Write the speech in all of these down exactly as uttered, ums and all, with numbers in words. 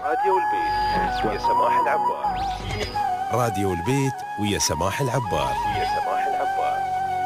راديو البيت ويا سماح العبار. راديو البيت ويا سماح العبار. ويا سماح العبار.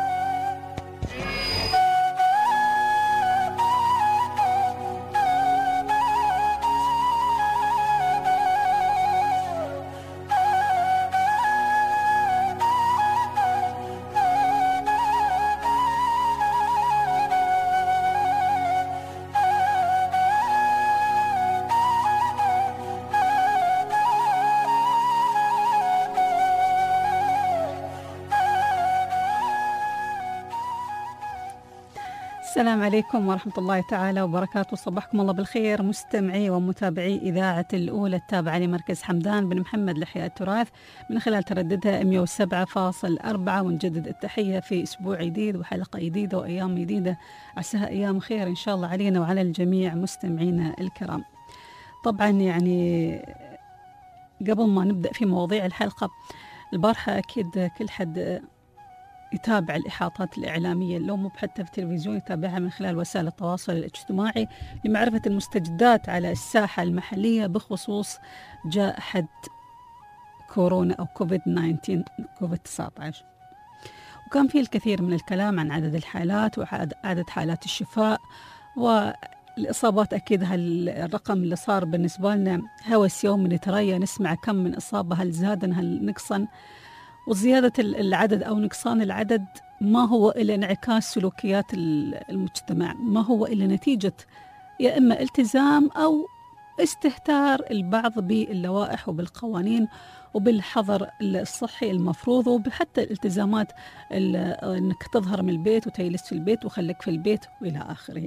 السلام عليكم ورحمة الله تعالى وبركاته. صبحكم الله بالخير مستمعي ومتابعي إذاعة الأولى التابعة لمركز حمدان بن محمد لإحياء التراث من خلال ترددها مئة وسبعة فاصلة أربعة. ونجدد التحية في أسبوع جديد وحلقة جديدة وأيام جديدة، عساها أيام خير إن شاء الله علينا وعلى الجميع مستمعينا الكرام. طبعا يعني قبل ما نبدأ في مواضيع الحلقة، البارحة أكيد كل حد يتابع الإحاطات الإعلامية، لو مو حتى في التلفزيون يتابعها من خلال وسائل التواصل الاجتماعي لمعرفة المستجدات على الساحة المحلية بخصوص جائحة كورونا أو كوفيد تسعة كوفيد تسعة عشر. وكان فيه الكثير من الكلام عن عدد الحالات وعدد حالات الشفاء والإصابات. أكيد هالرقم اللي صار بالنسبة لنا هوس يوم نتريا نسمع كم من إصابة، هل زادا هل نقصا، وزيادة العدد أو نقصان العدد ما هو إلا انعكاس سلوكيات المجتمع، ما هو إلا نتيجة يا إما التزام أو استهتار البعض باللوائح وبالقوانين وبالحظر الصحي المفروض، وبحتى الالتزامات أنك تظهر من البيت وتجلس في البيت وخليك في البيت وإلى آخره.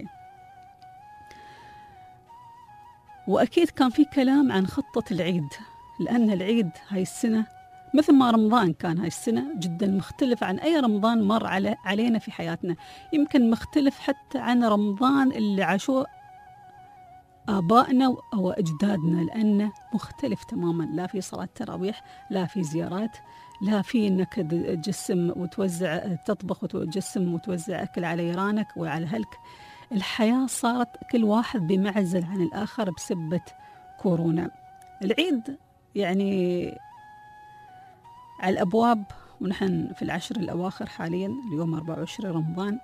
وأكيد كان في كلام عن خطة العيد، لأن العيد هاي السنة مثل ما رمضان كان هاي السنة جدا مختلف عن أي رمضان مر على علينا في حياتنا، يمكن مختلف حتى عن رمضان اللي عاشوه آبائنا أو أجدادنا، لأنه مختلف تماما. لا في صلاة تراويح، لا في زيارات، لا في أنك تجسم وتوزع تطبخ وتجسم وتوزع أكل على جيرانك وعلى أهلك. الحياة صارت كل واحد بمعزل عن الآخر بسبة كورونا. العيد يعني على الأبواب، ونحن في العشر الأواخر حاليا، اليوم أربعة وعشرين رمضان،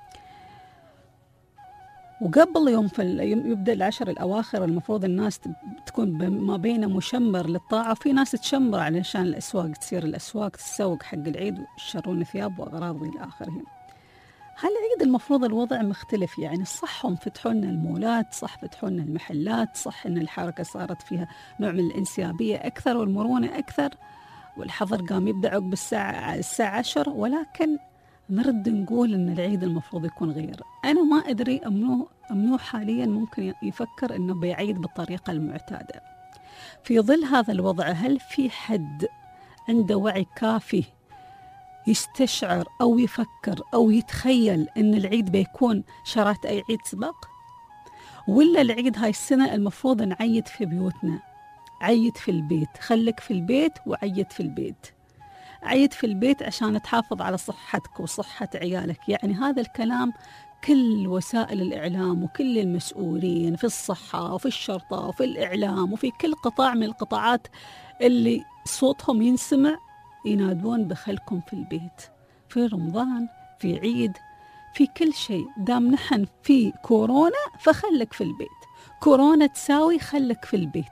وقبل يوم في يبدأ العشر الأواخر المفروض الناس تكون ما بين مشمر للطاعة، في ناس تشمر علشان الأسواق تصير الأسواق تسوق حق العيد ويشترون ثياب وأغراض إلى آخره. هالعيد المفروض الوضع مختلف، يعني صح هم فتحوا لنا المولات، صح فتحوا لنا المحلات، صح إن الحركة صارت فيها نوع من الانسيابية أكثر والمرونة أكثر، والحظر قام يبدأ عقب الساعة الساعة عشر، ولكن نرد نقول إن العيد المفروض يكون غير. أنا ما أدري أمنو أمنو حاليا ممكن يفكر إنه بيعيد بالطريقة المعتادة. في ظل هذا الوضع، هل في حد عنده وعي كافي يستشعر أو يفكر أو يتخيل إن العيد بيكون شرات أي عيد سبق؟ ولا العيد هاي السنة المفروض نعيد في بيوتنا؟ عيد في البيت، خلك في البيت وعيد في البيت. عيد في البيت عشان تحافظ على صحتك وصحة عيالك. يعني هذا الكلام كل وسائل الإعلام وكل المسؤولين في الصحة وفي الشرطة وفي الإعلام وفي كل قطاع من القطاعات اللي صوتهم ينسمع ينادون بخلكم في البيت، في رمضان، في عيد، في كل شيء. دام نحن في كورونا فخلك في البيت، كورونا تساوي خلك في البيت.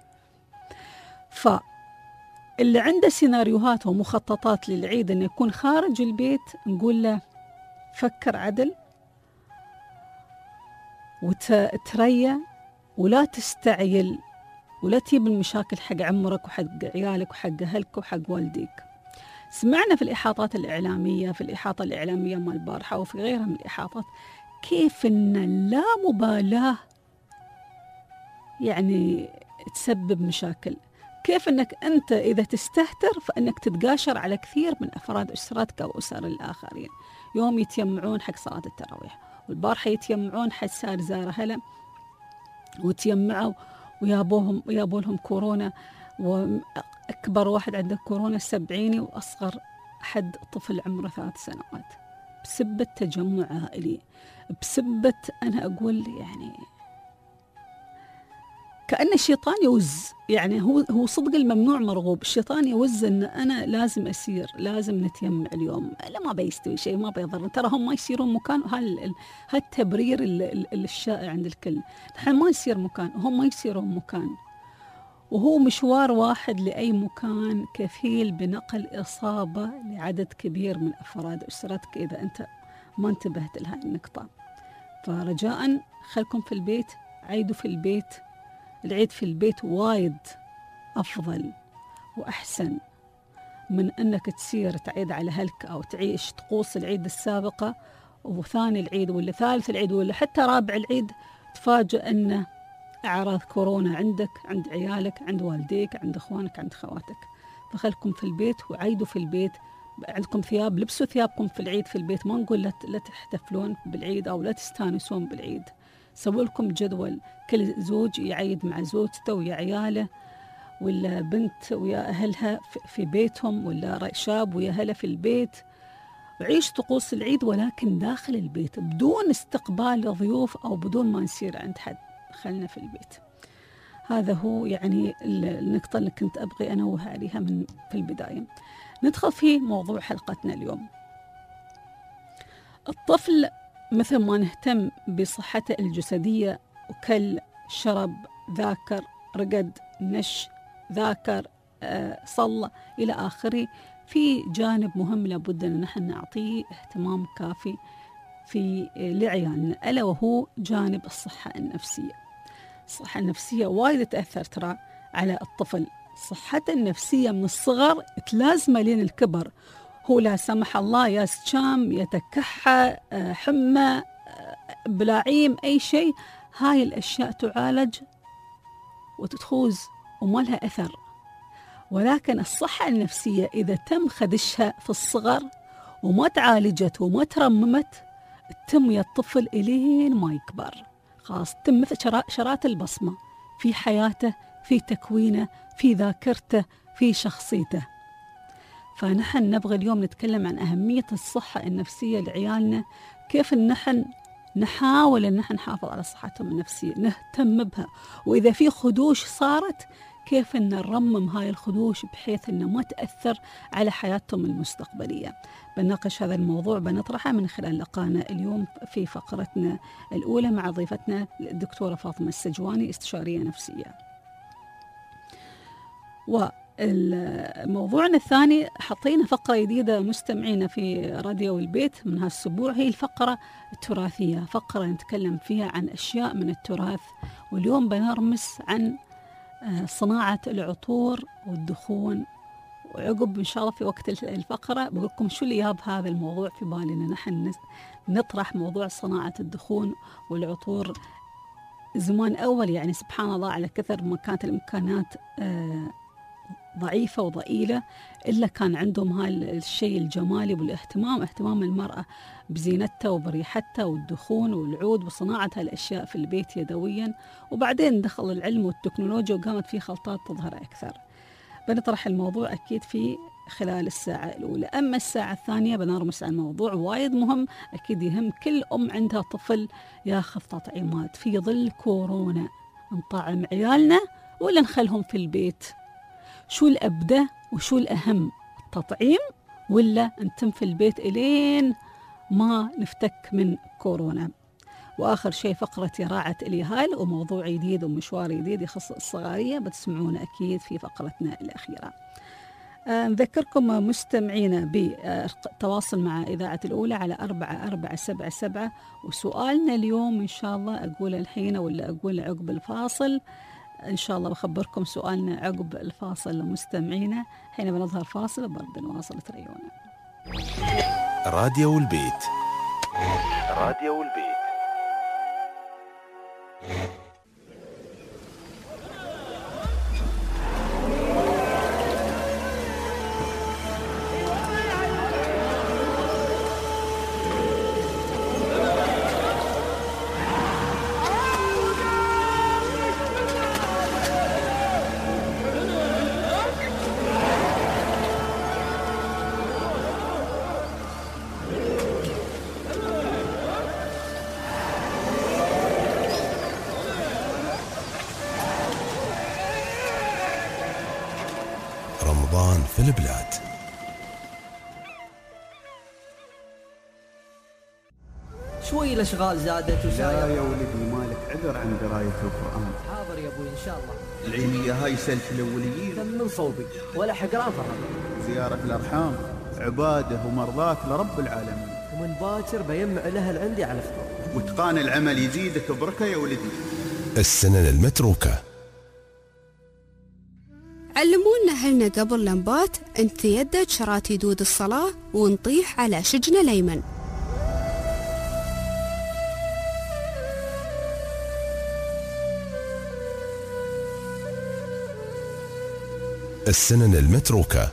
فاللي عنده سيناريوهات ومخططات للعيد أنه يكون خارج البيت، نقول له فكر عدل وتريا ولا تستعجل ولا تجيب المشاكل حق عمرك وحق عيالك وحق أهلك وحق والديك. سمعنا في الإحاطات الإعلامية في الإحاطة الإعلامية مال البارحة وفي غيرها من الإحاطات كيف أن لا مبالاة يعني تسبب مشاكل، كيف أنك أنت إذا تستهتر فأنك تتقاشر على كثير من أفراد أسرتك أو أسر الآخرين. يوم يتيمعون حق صلاة التراويح، والبارحة يتيمعون حق سار زارة هلا، وتيمعوا ويابوهم ويابوا لهم كورونا، وأكبر واحد عنده كورونا السبعيني وأصغر حد طفل عمره ثلاث سنوات، بسبة تجمع عائلي، بسبة أنا أقول يعني كأن الشيطان يوز، يعني هو هو صدق الممنوع مرغوب. الشيطان يوز أن أنا لازم أسير، لازم نتيمم اليوم، لا ما بيستوي شيء، ما بيضر، ترى هم ما يسيرون مكان. هالتبرير الشائع عند الكل، نحن ما نسير مكان وهم ما يسيرون مكان، وهو مشوار واحد لأي مكان كفيل بنقل إصابة لعدد كبير من أفراد أسرتك إذا أنت ما انتبهت لهذه النقطة. فرجاء خلكم في البيت، عيدوا في البيت. العيد في البيت وايد أفضل وأحسن من أنك تسير تعيد على هلك أو تعيش طقوس العيد السابقة، وثاني العيد ولا ثالث العيد ولا حتى رابع العيد تفاجأ أن أعراض كورونا عندك، عند عيالك، عند والديك، عند أخوانك، عند خواتك. فخلكم في البيت وعيدوا في البيت. عندكم ثياب، لبسوا ثيابكم في العيد في البيت. ما نقول لا تحتفلون بالعيد أو لا تستانسون بالعيد. سووا لكم جدول، كل زوج يعيد مع زوجته ويا عياله، ولا بنت ويا أهلها في بيتهم، ولا شاب ويا أهله في البيت. وعيش طقوس العيد ولكن داخل البيت بدون استقبال ضيوف أو بدون ما نسير عند حد. خلنا في البيت. هذا هو يعني النقطة اللي كنت أبغي أنوه عليها من في البداية. ندخل في موضوع حلقتنا اليوم. الطفل مثل ما نهتم بصحته الجسدية، وكل، شرب، ذاكر، رقد، نش، ذاكر، آه، صلى إلى آخره، في جانب مهم لابد أن نحن نعطيه اهتمام كافي في لعيالنا، ألا وهو جانب الصحة النفسية. الصحة النفسية وايد تأثر ترى على الطفل. صحته النفسية من الصغر تلازمه لين الكبر. هو لا سمح الله يا سجام، يتكحى، حمى، بلاعيم، أي شيء، هاي الأشياء تعالج وتتخوز وما لها أثر. ولكن الصحة النفسية إذا تم خدشها في الصغر وما تعالجت وما ترممت، تم يا الطفل إلين ما يكبر خلاص تم مثل شرات البصمة في حياته، في تكوينه، في ذاكرته، في شخصيته. فنحن نبغى اليوم نتكلم عن أهمية الصحة النفسية لعيالنا، كيف نحن نحاول أن نحن نحافظ على صحتهم النفسية، نهتم بها، وإذا في خدوش صارت كيف أن نرمم هاي الخدوش بحيث أنه ما تأثر على حياتهم المستقبلية. بنناقش هذا الموضوع، بنطرحه من خلال لقانا اليوم في فقرتنا الأولى مع ضيفتنا الدكتورة فاطمة السجواني، استشارية نفسية. وموضوعنا الثاني حطينا فقرة جديدة مستمعينا في راديو البيت من هالأسبوع، هي الفقرة التراثية، فقرة نتكلم فيها عن أشياء من التراث. واليوم بنرمس عن صناعة العطور والدخون. وعقب إن شاء الله في وقت الفقرة بقول لكم شو اللي جاب هذا الموضوع في بالنا نحن نطرح موضوع صناعة الدخون والعطور. زمان أول يعني سبحان الله على كثر ما كانت الإمكانات ضعيفة وضئيلة، إلا كان عندهم هذا الشيء الجمالي والاهتمام، اهتمام المرأة بزينتها وبريحتها والدخون والعود وصناعة هالأشياء في البيت يدويا. وبعدين دخل العلم والتكنولوجيا وقامت في خلطات تظهر أكثر. بنطرح الموضوع أكيد في خلال الساعة الأولى. أما الساعة الثانية بنرمس عن موضوع وايد مهم أكيد يهم كل أم عندها طفل ياخذ تطعيمات في ظل كورونا. نطعم عيالنا ولا نخلهم في البيت؟ شو الأبدى وشو الأهم، التطعيم ولا نتم في البيت إلين ما نفتك من كورونا؟ وآخر شيء فقرة راعة اليهال، وموضوع جديد ومشوار جديد يخص الصغارية بتسمعونه أكيد في فقرتنا الأخيرة. أه نذكركم مستمعينا بالتواصل مع إذاعة الأولى على أربعة أربعة سبعة سبعة. وسؤالنا اليوم إن شاء الله أقول الحين ولا أقول عقب الفاصل؟ إن شاء الله بخبركم سؤالنا عقب الفاصل مستمعينا. حين بنظهر فاصل برد نواصل تريونا. راديو البيت. راديو البيت. رمضان في البلاد. شوي الاشغال زادت لا وساير. يا ولدي مالك عذر عن قراية القرآن. حاضر يا ابوي ان شاء الله. العينية هاي سلف الأوليين. تم من صوبي ولا حقران فرق. زيارة الأرحام عبادة ومرضاة لرب العالمين. ومن باكر بيمع الأهل عندي على فطور. واتقان العمل يزيدك بركة يا ولدي. السنن المتروكة. علمونا أهلنا قبل لنبات نتيدد شراتي دود الصلاة ونطيح على شجنا الأيمن. السنن المتروكة.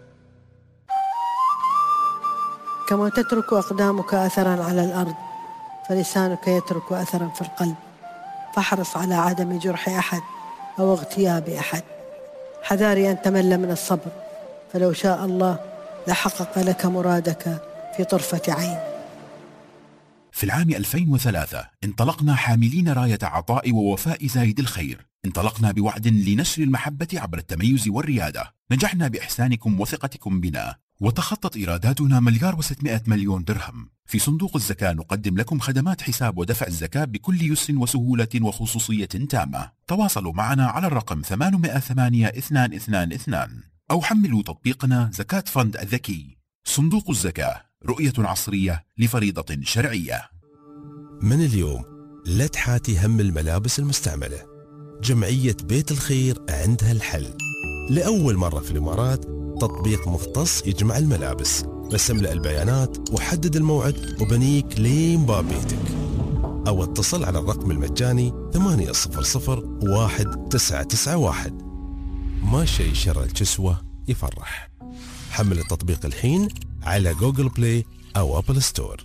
كما تترك أقدامك أثرا على الأرض فلسانك يترك أثرا في القلب، فاحرص على عدم جرح أحد أو اغتياب أحد. حذاري أن تمل من الصبر، فلو شاء الله لحقق لك مرادك في طرفة عين. في العام ألفين وثلاثة انطلقنا حاملين راية عطاء ووفاء زايد الخير. انطلقنا بوعد لنشر المحبة عبر التميز والريادة. نجحنا بإحسانكم وثقتكم بنا، وتخطت إيراداتنا مليار وستمائة مليون درهم. في صندوق الزكاة نقدم لكم خدمات حساب ودفع الزكاة بكل يسر وسهولة وخصوصية تامة. تواصلوا معنا على الرقم ثمانمائة ثمانية اثنان اثنان اثنان أو حملوا تطبيقنا زكاة فند الذكي. صندوق الزكاة، رؤية عصرية لفريضة شرعية. من اليوم لا تحاتي هم الملابس المستعملة. جمعية بيت الخير عندها الحل. لأول مرة في الإمارات تطبيق مختص يجمع الملابس. بس املأ البيانات وحدد الموعد وبنيك لين باب بيتك، أو اتصل على الرقم المجاني ثمانية صفر صفر واحد تسعة تسعة واحد. ما شي شر الكسوة يفرح. حمل التطبيق الحين على جوجل بلاي أو أبل ستور.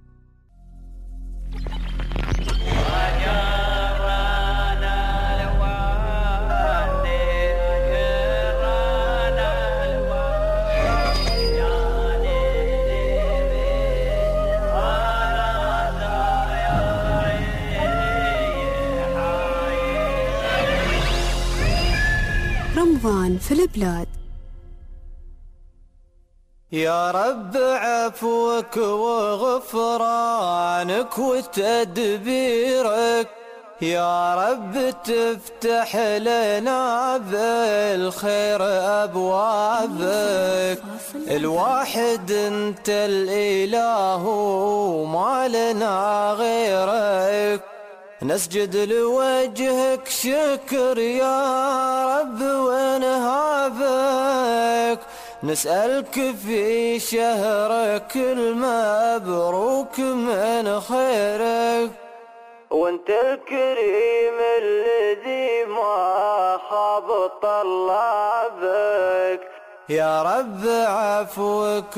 رمضان في البلاد. يا رب عفوك وغفرانك وتدبيرك، يا رب تفتح لنا بالخير أبوابك. الواحد انت الإله وما لنا غيرك، نسجد لوجهك شكر يا رب ونهابك. نسألك في شهرك المبروك من خيرك، وانت الكريم الذي ما خاب طلابك. يا رب عفوك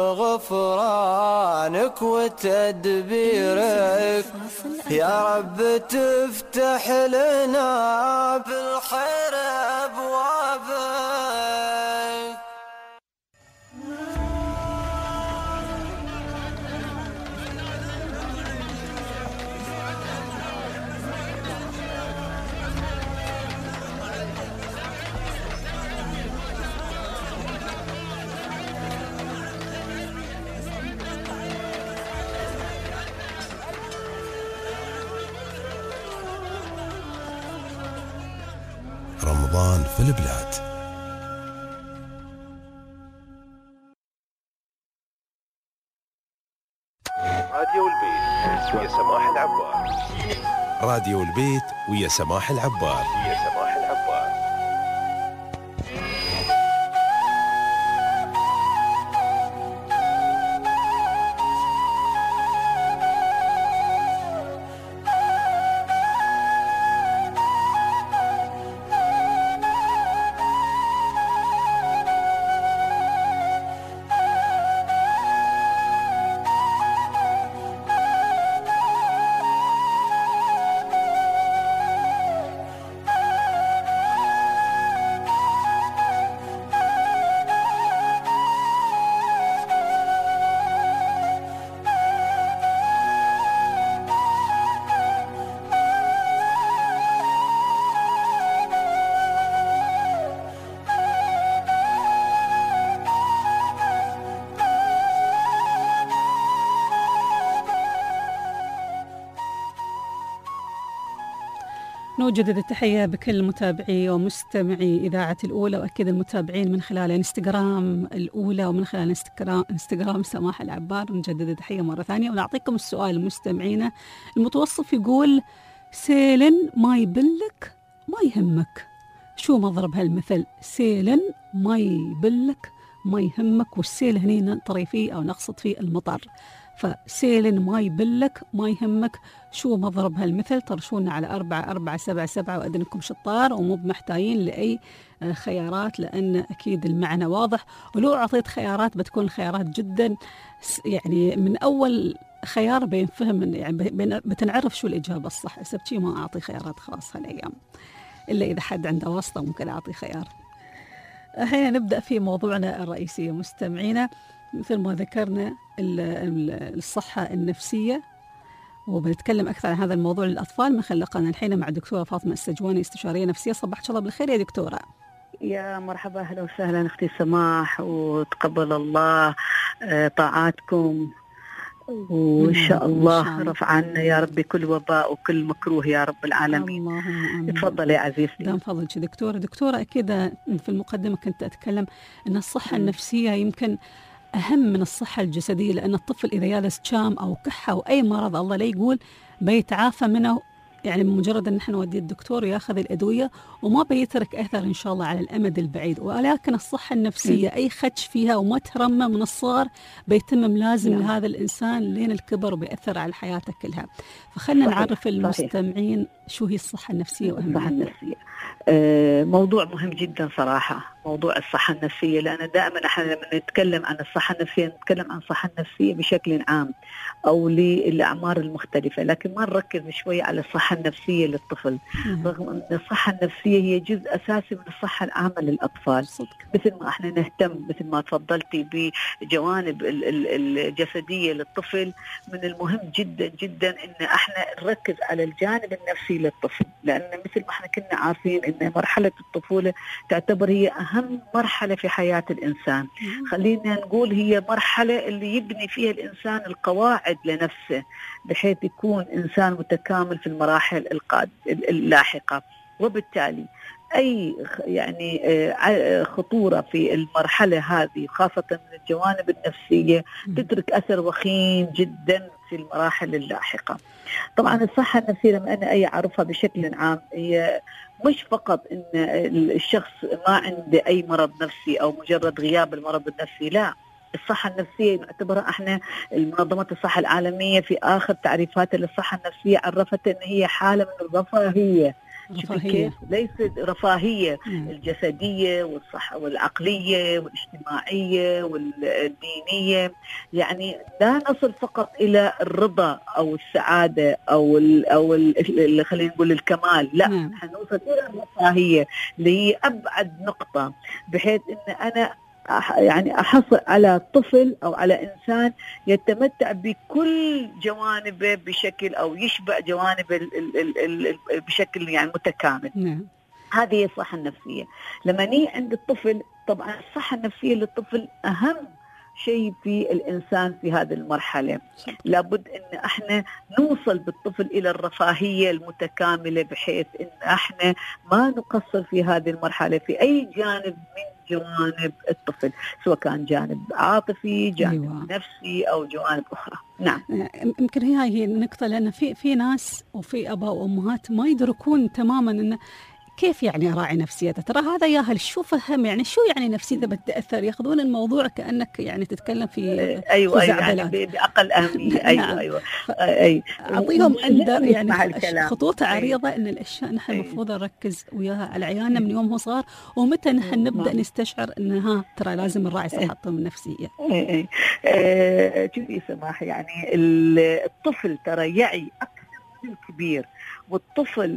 وغفرانك وتدبيرك، يا رب تفتح لنا بالخير أبوابك. رمضان في البلاد. راديو البيت ويا سماح العبار. راديو البيت ويا سماح العبار. ويا سماح العبار. نوجد التحية بكل متابعي ومستمعي إذاعة الأولى، وأكيد المتابعين من خلال انستغرام الأولى ومن خلال انستغرام, انستغرام سماح العبار. نجدد التحية مرة ثانية ونعطيكم السؤال مستمعينا. المتوصف يقول: سيل ما يبلك ما يهمك، شو مضرب هالمثل؟ سيل ما يبلك ما يهمك، والسيل هني نطري فيه أو نقصد فيه المطر، فسيل ما يبلك ما يهمك، شو مضرب هالمثل؟ طرشونا على أربعة أربعة سبعة سبعة، وأدنكم شطار ومو بمحتاجين لأي خيارات لأن أكيد المعنى واضح. ولو أعطيت خيارات بتكون خيارات جدا يعني من أول خيار بينفهم، يعني بتنعرف شو الإجابة الصح. سبتي ما أعطي خيارات خلاص هالأيام، إلا إذا حد عنده واسطة ممكن أعطي خيار. الحين نبدأ في موضوعنا الرئيسي مستمعينا. مثل ما ذكرنا الصحة النفسية، وبنتكلم أكثر عن هذا الموضوع للأطفال من خلقنا الحين مع الدكتورة فاطمة السجواني، استشارية نفسية. صباح الله بالخير يا دكتورة. يا مرحبا، أهلا وسهلا أختي سماح، وتقبل الله طاعاتكم، وإن شاء الله رفع عنا يا ربي كل وباء وكل مكروه يا رب العالمين. تفضل يا عزيزتي. دام فضلك دكتورة. دكتورة أكيد في المقدمة كنت أتكلم أن الصحة النفسية يمكن أهم من الصحة الجسدية، لأن الطفل إذا يالس شام أو كحة أو أي مرض الله لا يقول بيتعافى منه، يعني بمجرد أن نحن نوديه الدكتور وياخذ الأدوية وما بيترك أثر إن شاء الله على الأمد البعيد. ولكن الصحة النفسية أي خدش فيها وما ترمى من الصغر بيتم ملازم لهذا الإنسان لين الكبر وبيأثر على حياته كلها. فخلنا نعرف المستمعين شو هي الصحة النفسية وأهميتها. النفسية آه موضوع مهم جدا صراحة، موضوع الصحة النفسية، لأن دائما احنا لما نتكلم عن الصحة النفسية نتكلم عن الصحة النفسية بشكل عام أو للأعمار المختلفة، لكن ما نركز شوية على الصحة النفسية للطفل، رغم أن الصحة النفسية هي جزء أساسي من الصحة العامة للأطفال. مثل ما احنا نهتم مثل ما تفضلتي بجوانب الجسدية للطفل، من المهم جدا جدا أن احنا نركز على الجانب النفسي للطفل، لأن مثل ما احنا كنا عارفين أن مرحلة الطفولة تعتبر هي أهم مرحلة في حياة الإنسان. خلينا نقول هي مرحلة اللي يبني فيها الإنسان القواعد لنفسه بحيث يكون إنسان متكامل في المراحل اللاحقة. وبالتالي أي يعني خطورة في المرحلة هذه خاصة من الجوانب النفسية تترك أثر وخيم جدا في المراحل اللاحقة. طبعا الصحة النفسية لما أنا أي أعرفها بشكل عام هي مش فقط إن الشخص ما عنده أي مرض نفسي أو مجرد غياب المرض النفسي، لا، الصحة النفسية نعتبرها احنا المنظمة الصحة العالمية في آخر تعريفات للصحة النفسية عرفت إن هي حالة من الرفاهية. رفاهية ليست رفاهية مم. الجسدية والصحة والعقلية والاجتماعية والدينية، يعني لا نصل فقط إلى الرضا أو السعادة أو ال أو ال خلينا نقول الكمال، لا، حنوصل إلى الرفاهية اللي هي أبعد نقطة، بحيث إن أنا يعني أحصل على طفل أو على إنسان يتمتع بكل جوانبه بشكل أو يشبع جوانب ال ال ال ال بشكل يعني متكامل. نعم. هذه هي الصحة النفسية. لما نيجي عند الطفل، طبعا الصحة النفسية للطفل أهم شيء في الإنسان في هذه المرحلة. لابد إن احنا نوصل بالطفل إلى الرفاهية المتكاملة بحيث إن احنا ما نقصر في هذه المرحلة في أي جانب من جوانب الطفل، سواء كان جانب عاطفي، جانب أيوة. نفسي أو جوانب أخرى. نعم، يمكن هي هي النقطة، لأن في في ناس وفي أباء وأمهات ما يدركون تماما إن كيف يعني أراعي نفسيته. ترى هذا ياهل شو فهم، يعني شو يعني نفسيته بتأثر، ياخذون الموضوع كأنك يعني تتكلم في أيوة في زعبلات يعني بأقل أهمية. أيوة نعم. أيوة أي أعطيهم أندر يعني خطوط عريضة إن الأشياء نحن المفروض نركز وياها على عيالنا من يوم هو صغار، ومتى نحن نبدأ نستشعر إنها ترى لازم نراعي صحتهم النفسية. أي أي شوفي سماح، يعني الطفل ترى يعي أكثر من الكبير، والطفل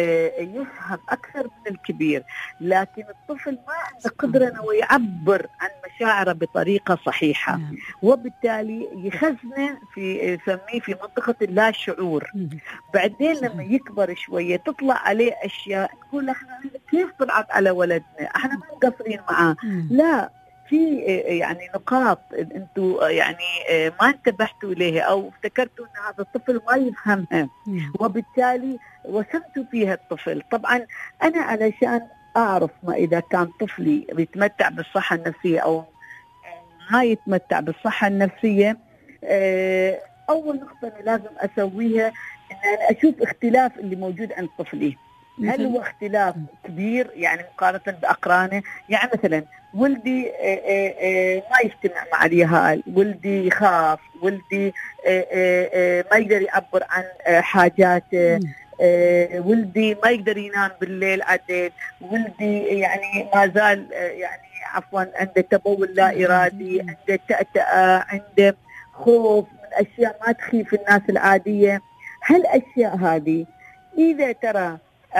يفهم أكثر من الكبير، لكن الطفل ما عنده قدرة أنه يعبر عن مشاعره بطريقة صحيحة. مم. وبالتالي يخزنه في يسميه في منطقة اللا شعور. مم. بعدين لما يكبر شوية تطلع عليه أشياء نقول احنا كيف طلعت على ولدنا، احنا ما مقصرين معاه. مم. لا، في يعني نقاط انتم يعني ما انتبهتوا اليها او افتكرتوا ان هذا الطفل ما يفهمها، وبالتالي وسمتوا فيها الطفل. طبعا انا علشان اعرف ما اذا كان طفلي بيتمتع بالصحه النفسيه او ما يتمتع بالصحه النفسيه، اول نقطه أنا لازم اسويها ان انا اشوف اختلاف اللي موجود عند طفلي. هل هو اختلاف كبير يعني مقارنة بأقرانه؟ يعني مثلا ولدي ما يجتمع مع اليهال، ولدي يخاف، ولدي ما يقدر يعبر عن حاجاته، ولدي ما يقدر ينام بالليل عدل، ولدي يعني ما زال يعني عفوا عنده تبول لا إرادي، عنده تأتأة، عنده خوف من أشياء ما تخيف الناس العادية. هالأشياء هذه إذا ترى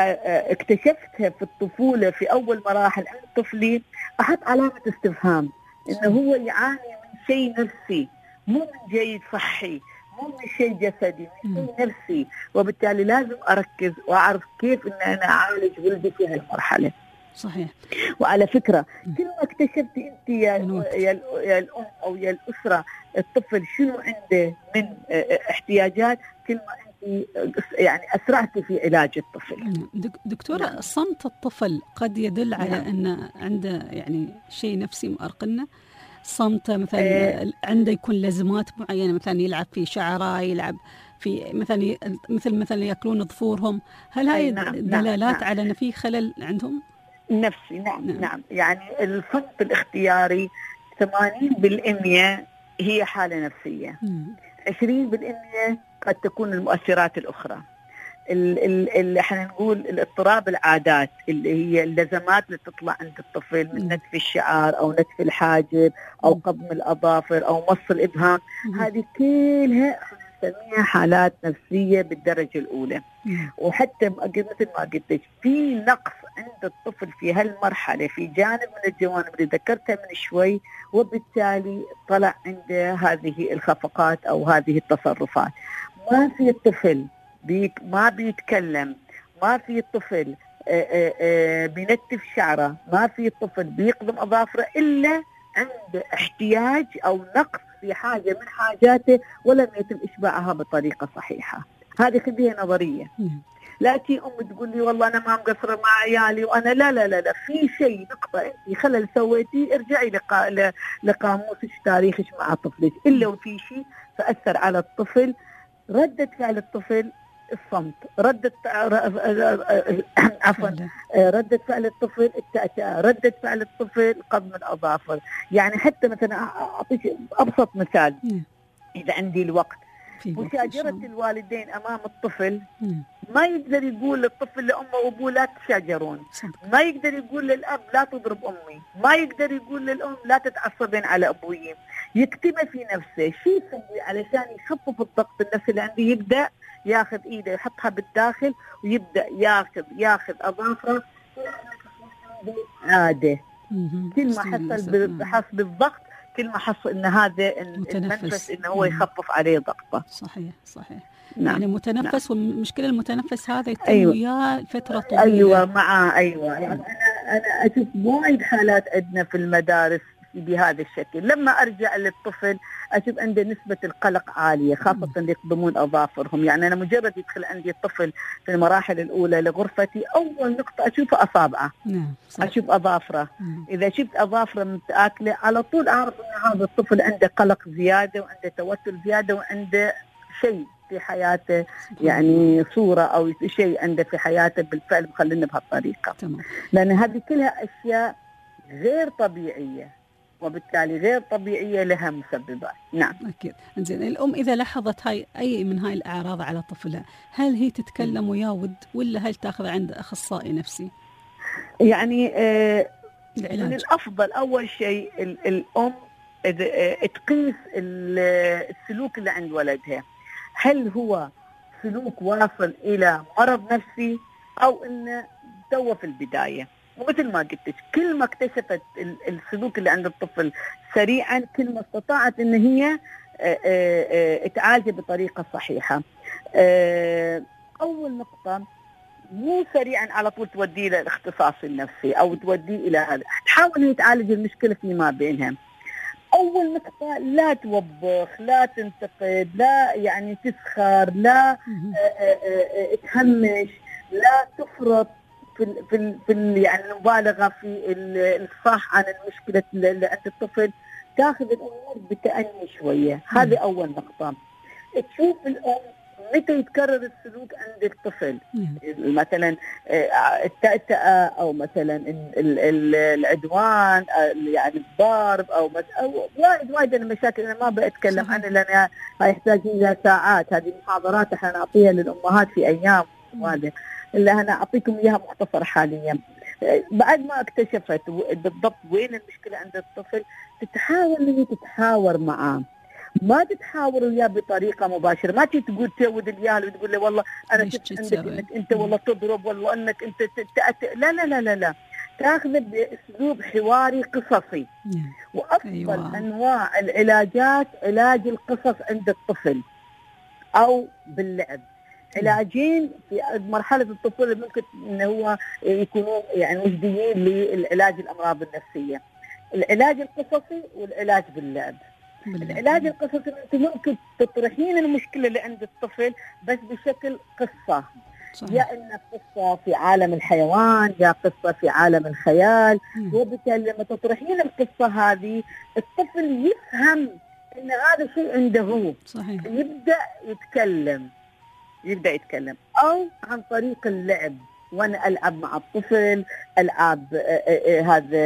اكتشفتها في الطفولة في أول مراحل عند طفلي، أحط علامة استفهام إنه هو يعاني من شيء نفسي، مو من شيء صحي، مو من شيء جسدي، من شيء نفسي، وبالتالي لازم أركز وأعرف كيف إن أنا أعالج ولدي في هالمرحلة. صحيح. وعلى فكرة كل ما اكتشفتي أنت يا, يا, يا الأم أو يا الأسرة الطفل شنو عنده من احتياجات، كل ما يعني أسرعت في علاج الطفل. دكتورة، نعم. صمت الطفل قد يدل على نعم. أن عنده يعني شيء نفسي مأرقنا. صمت مثلا آه. عنده يكون لازمات معينة، مثلا يلعب في شعره، يلعب في مثلا مثل مثلا يأكلون ظفورهم. هل هاي نعم. دلالات نعم. على أن في خلل عندهم نفسي؟ نعم نعم, نعم. يعني الصمت الاختياري ثمانين بالمئة هي حالة نفسية، نعم. عشرين بالمئة قد تكون المؤثرات الأخرى، اللي احنا نقول الاضطراب العادات اللي هي اللزمات اللي تطلع عند الطفل من نتف الشعر أو نتف الحاجب أو قضم الأظافر أو مص الإبهام. هذه كلها نسميها حالات نفسية بالدرجة الأولى. وحتى مثل ما قلت في نقص عند الطفل في هالمرحلة في جانب من الجوانب اللي ذكرتها من شوي، وبالتالي طلع عنده هذه الخفقات أو هذه التصرفات. ما في الطفل بيك ما بيتكلم، ما في الطفل بينتف شعره، ما في الطفل بيقضم أظافره إلا عند احتياج أو نقص في حاجة من حاجاته ولم يتم إشباعها بطريقة صحيحة. هذه خذيها نظرية. لكن أم تقول لي والله أنا ما مقصرة مع عيالي وأنا لا لا لا, لا. في شيء نقطة أنت خلل سويتي، ارجعي لقا... لقاموسك تاريخك مع طفلك. إلا وفي شيء فأثر على الطفل، ردة فعل الطفل الصمت، ردة عفوا ردة فعل الطفل التأتأة، ردة فعل الطفل قضم الأظافر. يعني حتى مثلا أعطيك أبسط مثال إذا عندي الوقت، مشاجرة الوالدين أمام الطفل. ما يقدر يقول للطفل لأمه وأبوه لا تشاجرون، ما يقدر يقول للأب لا تضرب أمي، ما يقدر يقول للأم لا تتعصبين على أبوي. يكتمه في نفسه. شيء يسوي علشان يخفف الضغط النفسي اللي عنده؟ يبدأ ياخذ ايده يحطها بالداخل ويبدأ ياخذ ياخذ أظافره عادة. كل ما حصل حصل بالضغط، كل ما حصل ان هذا المتنفس انه هو يخفف عليه ضغطه. صحيح صحيح. نعم. يعني متنفس. نعم. والمشكله المتنفس هذا يتم أيوة. وياه فتره طويله. ايوه معاه. ايوه يعني انا انا اشوف وايد حالات عندنا في المدارس بهذا الشكل. لما ارجع للطفل اشوف عنده نسبه القلق عاليه، خاصه اللي يقضمون اظافرهم. يعني انا مجرد يدخل عندي الطفل في المراحل الاولى لغرفتي، اول نقطه اشوفه اصابعه. نعم. اشوف اظافره. نعم. اذا شفت اظافره متاكله على طول اعرف ان هذا الطفل عنده قلق زياده وعنده توتر زياده وعنده شيء في حياته، يعني صوره او شيء عنده في حياته بالفعل مخلينا بهالطريقه. تمام. لان هذه كلها اشياء غير طبيعيه، وبالتالي غير طبيعية لها مسببات. نعم أكيد. إنزين، الأم إذا لاحظت هاي أي من هاي الأعراض على طفلها، هل هي تتكلم وياود ولا هل تأخذ عند أخصائي نفسي؟ يعني آه العلاج. من الأفضل أول شيء الأم تقيس السلوك اللي عند ولدها، هل هو سلوك واصل إلى مرض نفسي أو إنه تو في البداية. ومثل ما قلت كل ما اكتشفت السلوك اللي عند الطفل سريعا، كل ما استطاعت ان هي تعالج بطريقه صحيحه. اول نقطه مو سريعا على طول توديه للاختصاص النفسي أو توديه إلى هذا، تحاول أن تعالج المشكلة فيما بينهم. أول نقطة لا توبخ، لا تنتقد، لا يعني تسخر، لا تهمش، لا تفرط في ال في ال في ال يعني المبالغة في الصح عن المشكلة اللي عند الطفل. تاخذ الأمور بتأني شوية، هذه أول نقطة. تشوف الأم متى يتكرر السلوك عند الطفل، مثلا التأتأة أو مثلا العدوان يعني الضرب أو وايد وايد المشاكل. أنا ما بأتكلم عنها لأنها يحتاج إلى ساعات، هذه محاضرات احنا نعطيها للأمهات في أيام وهذا، إلا أنا أعطيكم إياها مختصر حاليا. بعد ما اكتشفت بالضبط وين المشكلة عند الطفل، تتحاول إنه تتحاور معاه، ما تتحاور وياه بطريقه مباشره، ما تيجي تقول تود اليال وتقول له والله انا شفت عندك انك انت والله تضرب والله انك انت تأتي. لا لا لا لا لا، تاخذه باسلوب حواري قصصي. وافضل أيوة. انواع العلاجات علاج القصص عند الطفل او باللعب. علاجين في مرحله الطفوله ممكن انه هو يكونوا يعني وجديين للعلاج الامراض النفسيه، العلاج القصصي والعلاج باللعب. العلاج القصصي انت ممكن تطرحين المشكله اللي عند الطفل بس بشكل قصه، صحيح. يا ان قصه في عالم الحيوان، يا قصه في عالم الخيال، وبالتالي لما تطرحين القصه هذه الطفل يفهم ان هذا شيء عنده هو، صحيح. يبدا يتكلم يبدا يتكلم او عن طريق اللعب، وانا العب مع الطفل العاب هذا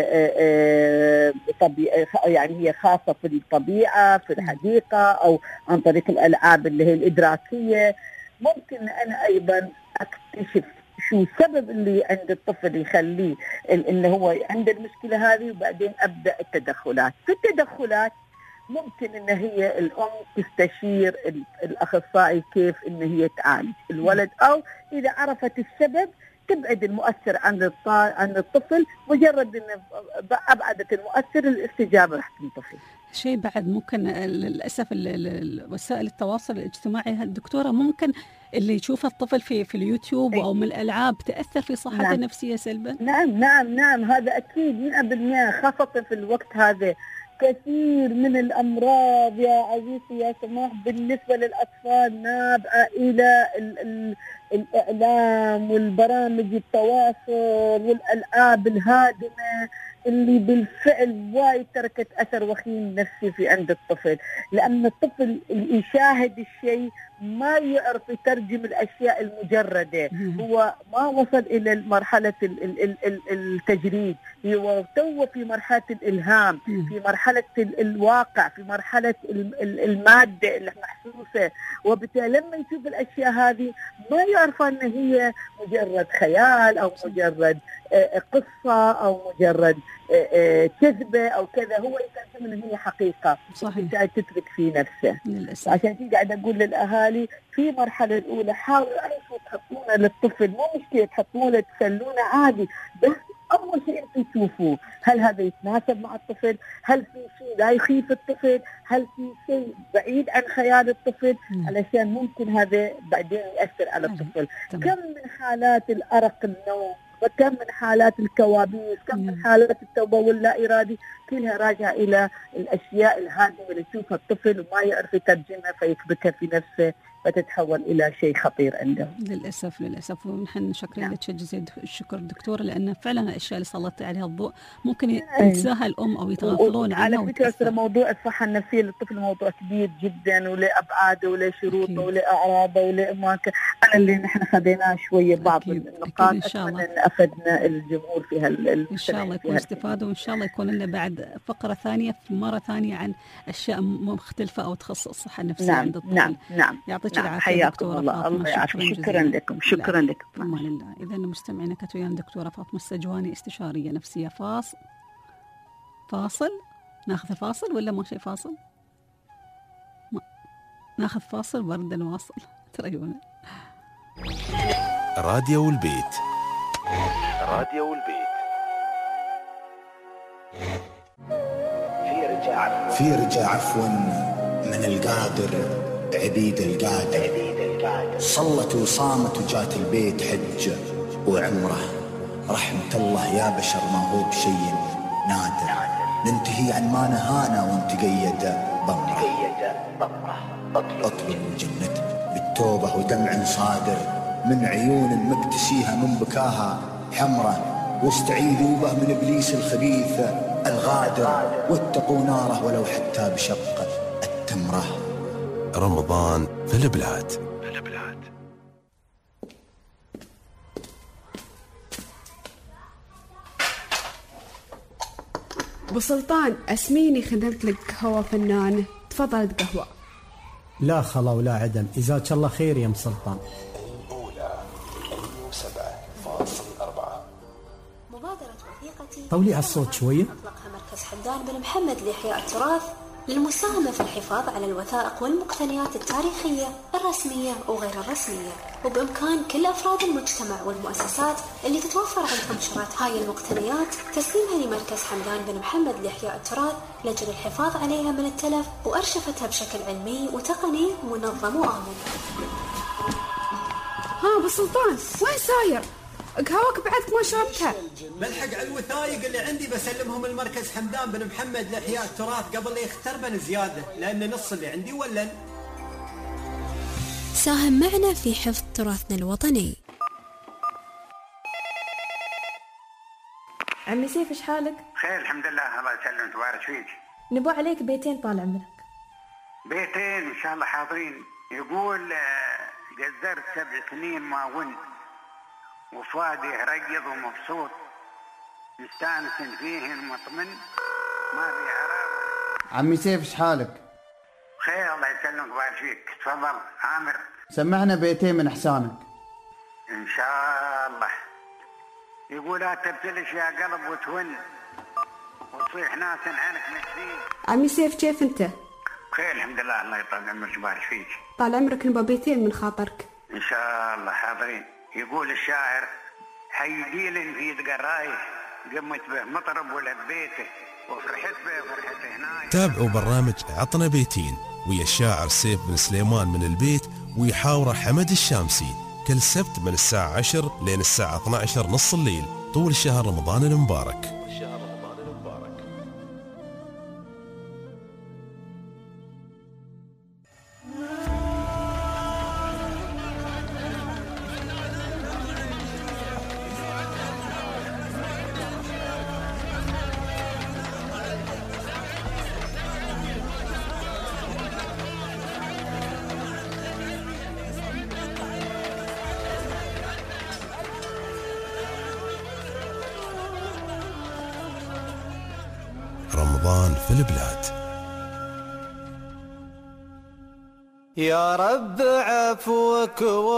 طبيعي يعني هي خاصه في الطبيعه في الحديقه، او عن طريق الالعاب اللي هي الادراكيه. ممكن انا ايضا اكتشف شو السبب اللي عند الطفل يخليه انه هو عنده المشكله هذه، وبعدين ابدا التدخلات. في التدخلات ممكن ان هي الام تستشير الاخصائي كيف ان هي تعالج الولد، او اذا عرفت السبب تبعد المؤثر عن عن الطفل، مجرد ان ابعدت المؤثر الاستجابه راح تنطفي. شيء بعد ممكن للاسف وسائل التواصل الاجتماعي الدكتوره ممكن اللي يشوف الطفل في في اليوتيوب او من الالعاب تاثر في صحته نعم. النفسيه سلبا. نعم نعم نعم هذا اكيد مئة بالمئة، خاصه في الوقت هذا كثير من الأمراض يا عزيزي يا سماح بالنسبة للأطفال نابعة إلى ال ال الإعلام والبرامج التواصل والألعاب الهادمة اللي بالفعل وايد تركت أثر وخيم نفسي في عند الطفل، لأن الطفل يشاهد الشيء ما يعرف يترجم الأشياء المجردة، هو ما وصل إلى مرحلة التجريد، هو تو في مرحلة الإلهام، في مرحلة الواقع، في مرحلة المادة المحسوسة. وبالتالي لما يشوف الأشياء هذه ما يعرف أن هي مجرد خيال أو مجرد قصة أو مجرد كذبة أو كذا، هو يفهم أن هي حقيقة، صحيح. تترك في نفسه للأسف. عشان كذا قاعد أقول للأهالي في المرحلة الأولى حاولوا أنتوا تحطونه للطفل، مو مشكلة تحطونه تسلونه عادي، بس أول شيء أنتوا تشوفوا هل هذا يتناسب مع الطفل، هل في شيء لا يخيف الطفل، هل في شيء بعيد عن خيال الطفل، م. علشان ممكن هذا بعدين يأثر على الطفل. كم من حالات الأرق النوم، وكم من حالات الكوابيس، كم من حالات التوبة واللا إرادي، كلها راجعة إلى الأشياء الهادمة اللي يشوفها الطفل وما يعرف يترجمها فيكبتها في نفسه فتتحول إلى شيء خطير عنده. للأسف للأسف ونحن شكرا لك جزيل الشكر دكتور، لأن فعلا الأشياء اللي سلطتي عليها الضوء ممكن ينساها الأم أو يتغافلون عنها. على فكرة موضوع الصحة النفسية للطفل موضوع كبير جدا، وله أبعاده وله شروطه وله أعراضه وله أماكن. أنا اللي نحن خذيناه شوية بعض أكيد. النقاط أكيد أتمنى أن أفدنا الجمهور فيها. إن شاء الله يكون استفادوا، وإن شاء الله يكون لنا بعد فقرة ثانية في مرة ثانية عن أشياء مختلفة أو تخص الصحة النفسية نعم عند الطفل. نعم نعم يعطيك نعم. حياكم الله، الله يعافيك. شكرا لكم شكرا لكم. أمان الله. إذا مستمعينا كانت ويانا الدكتورة فاطمة السجواني، استشارية نفسية. فاصل فاصل ناخذ الفاصل ولا ما شيء فاصل؟ ما. ناخذ فاصل وبرد نواصل. تريونا. راديو البيت. راديو البيت. في رجاء في رجاء عفوا من القادر عبيد القادر، صلت وصامت وجات البيت حجة، وعمره. رحمة الله يا بشر ما هو بشيء نادر، ننتهي عن ما نهانا ونتقيد ضمره. اطلب من جنته بالتوبة ودمع صادر، من عيون مبتسيها من بكاها حمره، واستعيذوا به من إبليس الخبيث الغادر، واتقوا ناره ولو حتى بشق التمرة. رمضان في البلاد. ابو سلطان اسميني خدمت لك قهوه فنانه، تفضل قهوه. لا خلا ولا عدم، جزاك الله خير يا ام سلطان. الاولى سبعة فاصل أربعة. مبادرة وثيقتي طولي على الصوت شويه. أطلقها مركز حمدان بن محمد لإحياء التراث للمساهمة في الحفاظ على الوثائق والمقتنيات التاريخية الرسمية وغير الرسمية، وبإمكان كل أفراد المجتمع والمؤسسات اللي تتوفر عندهم شراط هاي المقتنيات تسليمها لمركز حمدان بن محمد لإحياء التراث لأجل الحفاظ عليها من التلف وأرشفتها بشكل علمي وتقني منظم وآمن. ها ابو سلطان وين ساير؟ قهوك بعدك ما شربتها. بلحق على الوثائق اللي عندي بسلمهم المركز حمدان بن محمد لإحياء التراث قبل لا يختربن زيادة، لأن نص اللي عندي ولن. ساهم معنا في حفظ تراثنا الوطني. عمي سيف ايش حالك؟ خير الحمد لله، الله يسلمك ويبارك فيك. نبو عليك بيتين طال عمرك. بيتين ان شاء الله حاضرين. يقول جزرت سبع سنين ما ون، وفؤادي ريض ومبسوط، مستانس فيه مطمن، ما في عرب. عمي سيف ايش حالك؟ خير الله يسلمك ويبارك فيك. تفضل عامر. سمعنا بيتين من احسانك. ان شاء الله. يقول لا تبتلش يا قلب وتون، وتصيح ناس عنك مسكين. عمي سيف كيف انت؟ خير الحمد لله، الله يطول عمرك ويبارك فيك. طال عمرك نبى بيتين من خاطرك. ان شاء الله حاضرين. يقول الشاعر حي ديل في دقرايه، قمت به مطرب ولد بيته، وفرحت به فرحته هناك. تابعوا برنامج عطنا بيتين ويا الشاعر سيف بن سليمان من البيت ويحاوره حمد الشامسي كل سبت من الساعة عشر لين الساعة اثني عشر نص الليل طول شهر رمضان المبارك. رمضان في البلاد. يا رب عفوك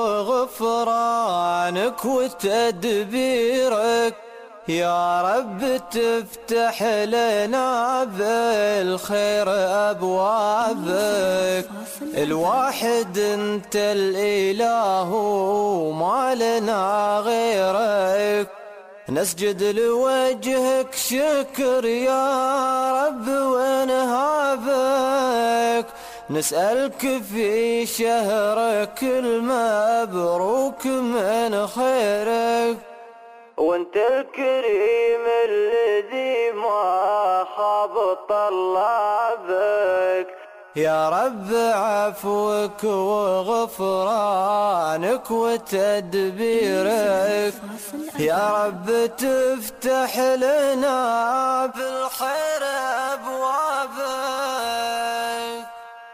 وغفرانك وتدبيرك، يا رب تفتح لنا بالخير أبوابك. الواحد انت الإله وما لنا غيرك، نسجد لوجهك شكر يا رب ونهابك، نسألك في شهرك المبروك من خيرك، وانت الكريم الذي ما خاب طلابك. يا رب عفوك وغفرانك وتدبيرك، يا رب تفتح لنا بالخير أبوابك.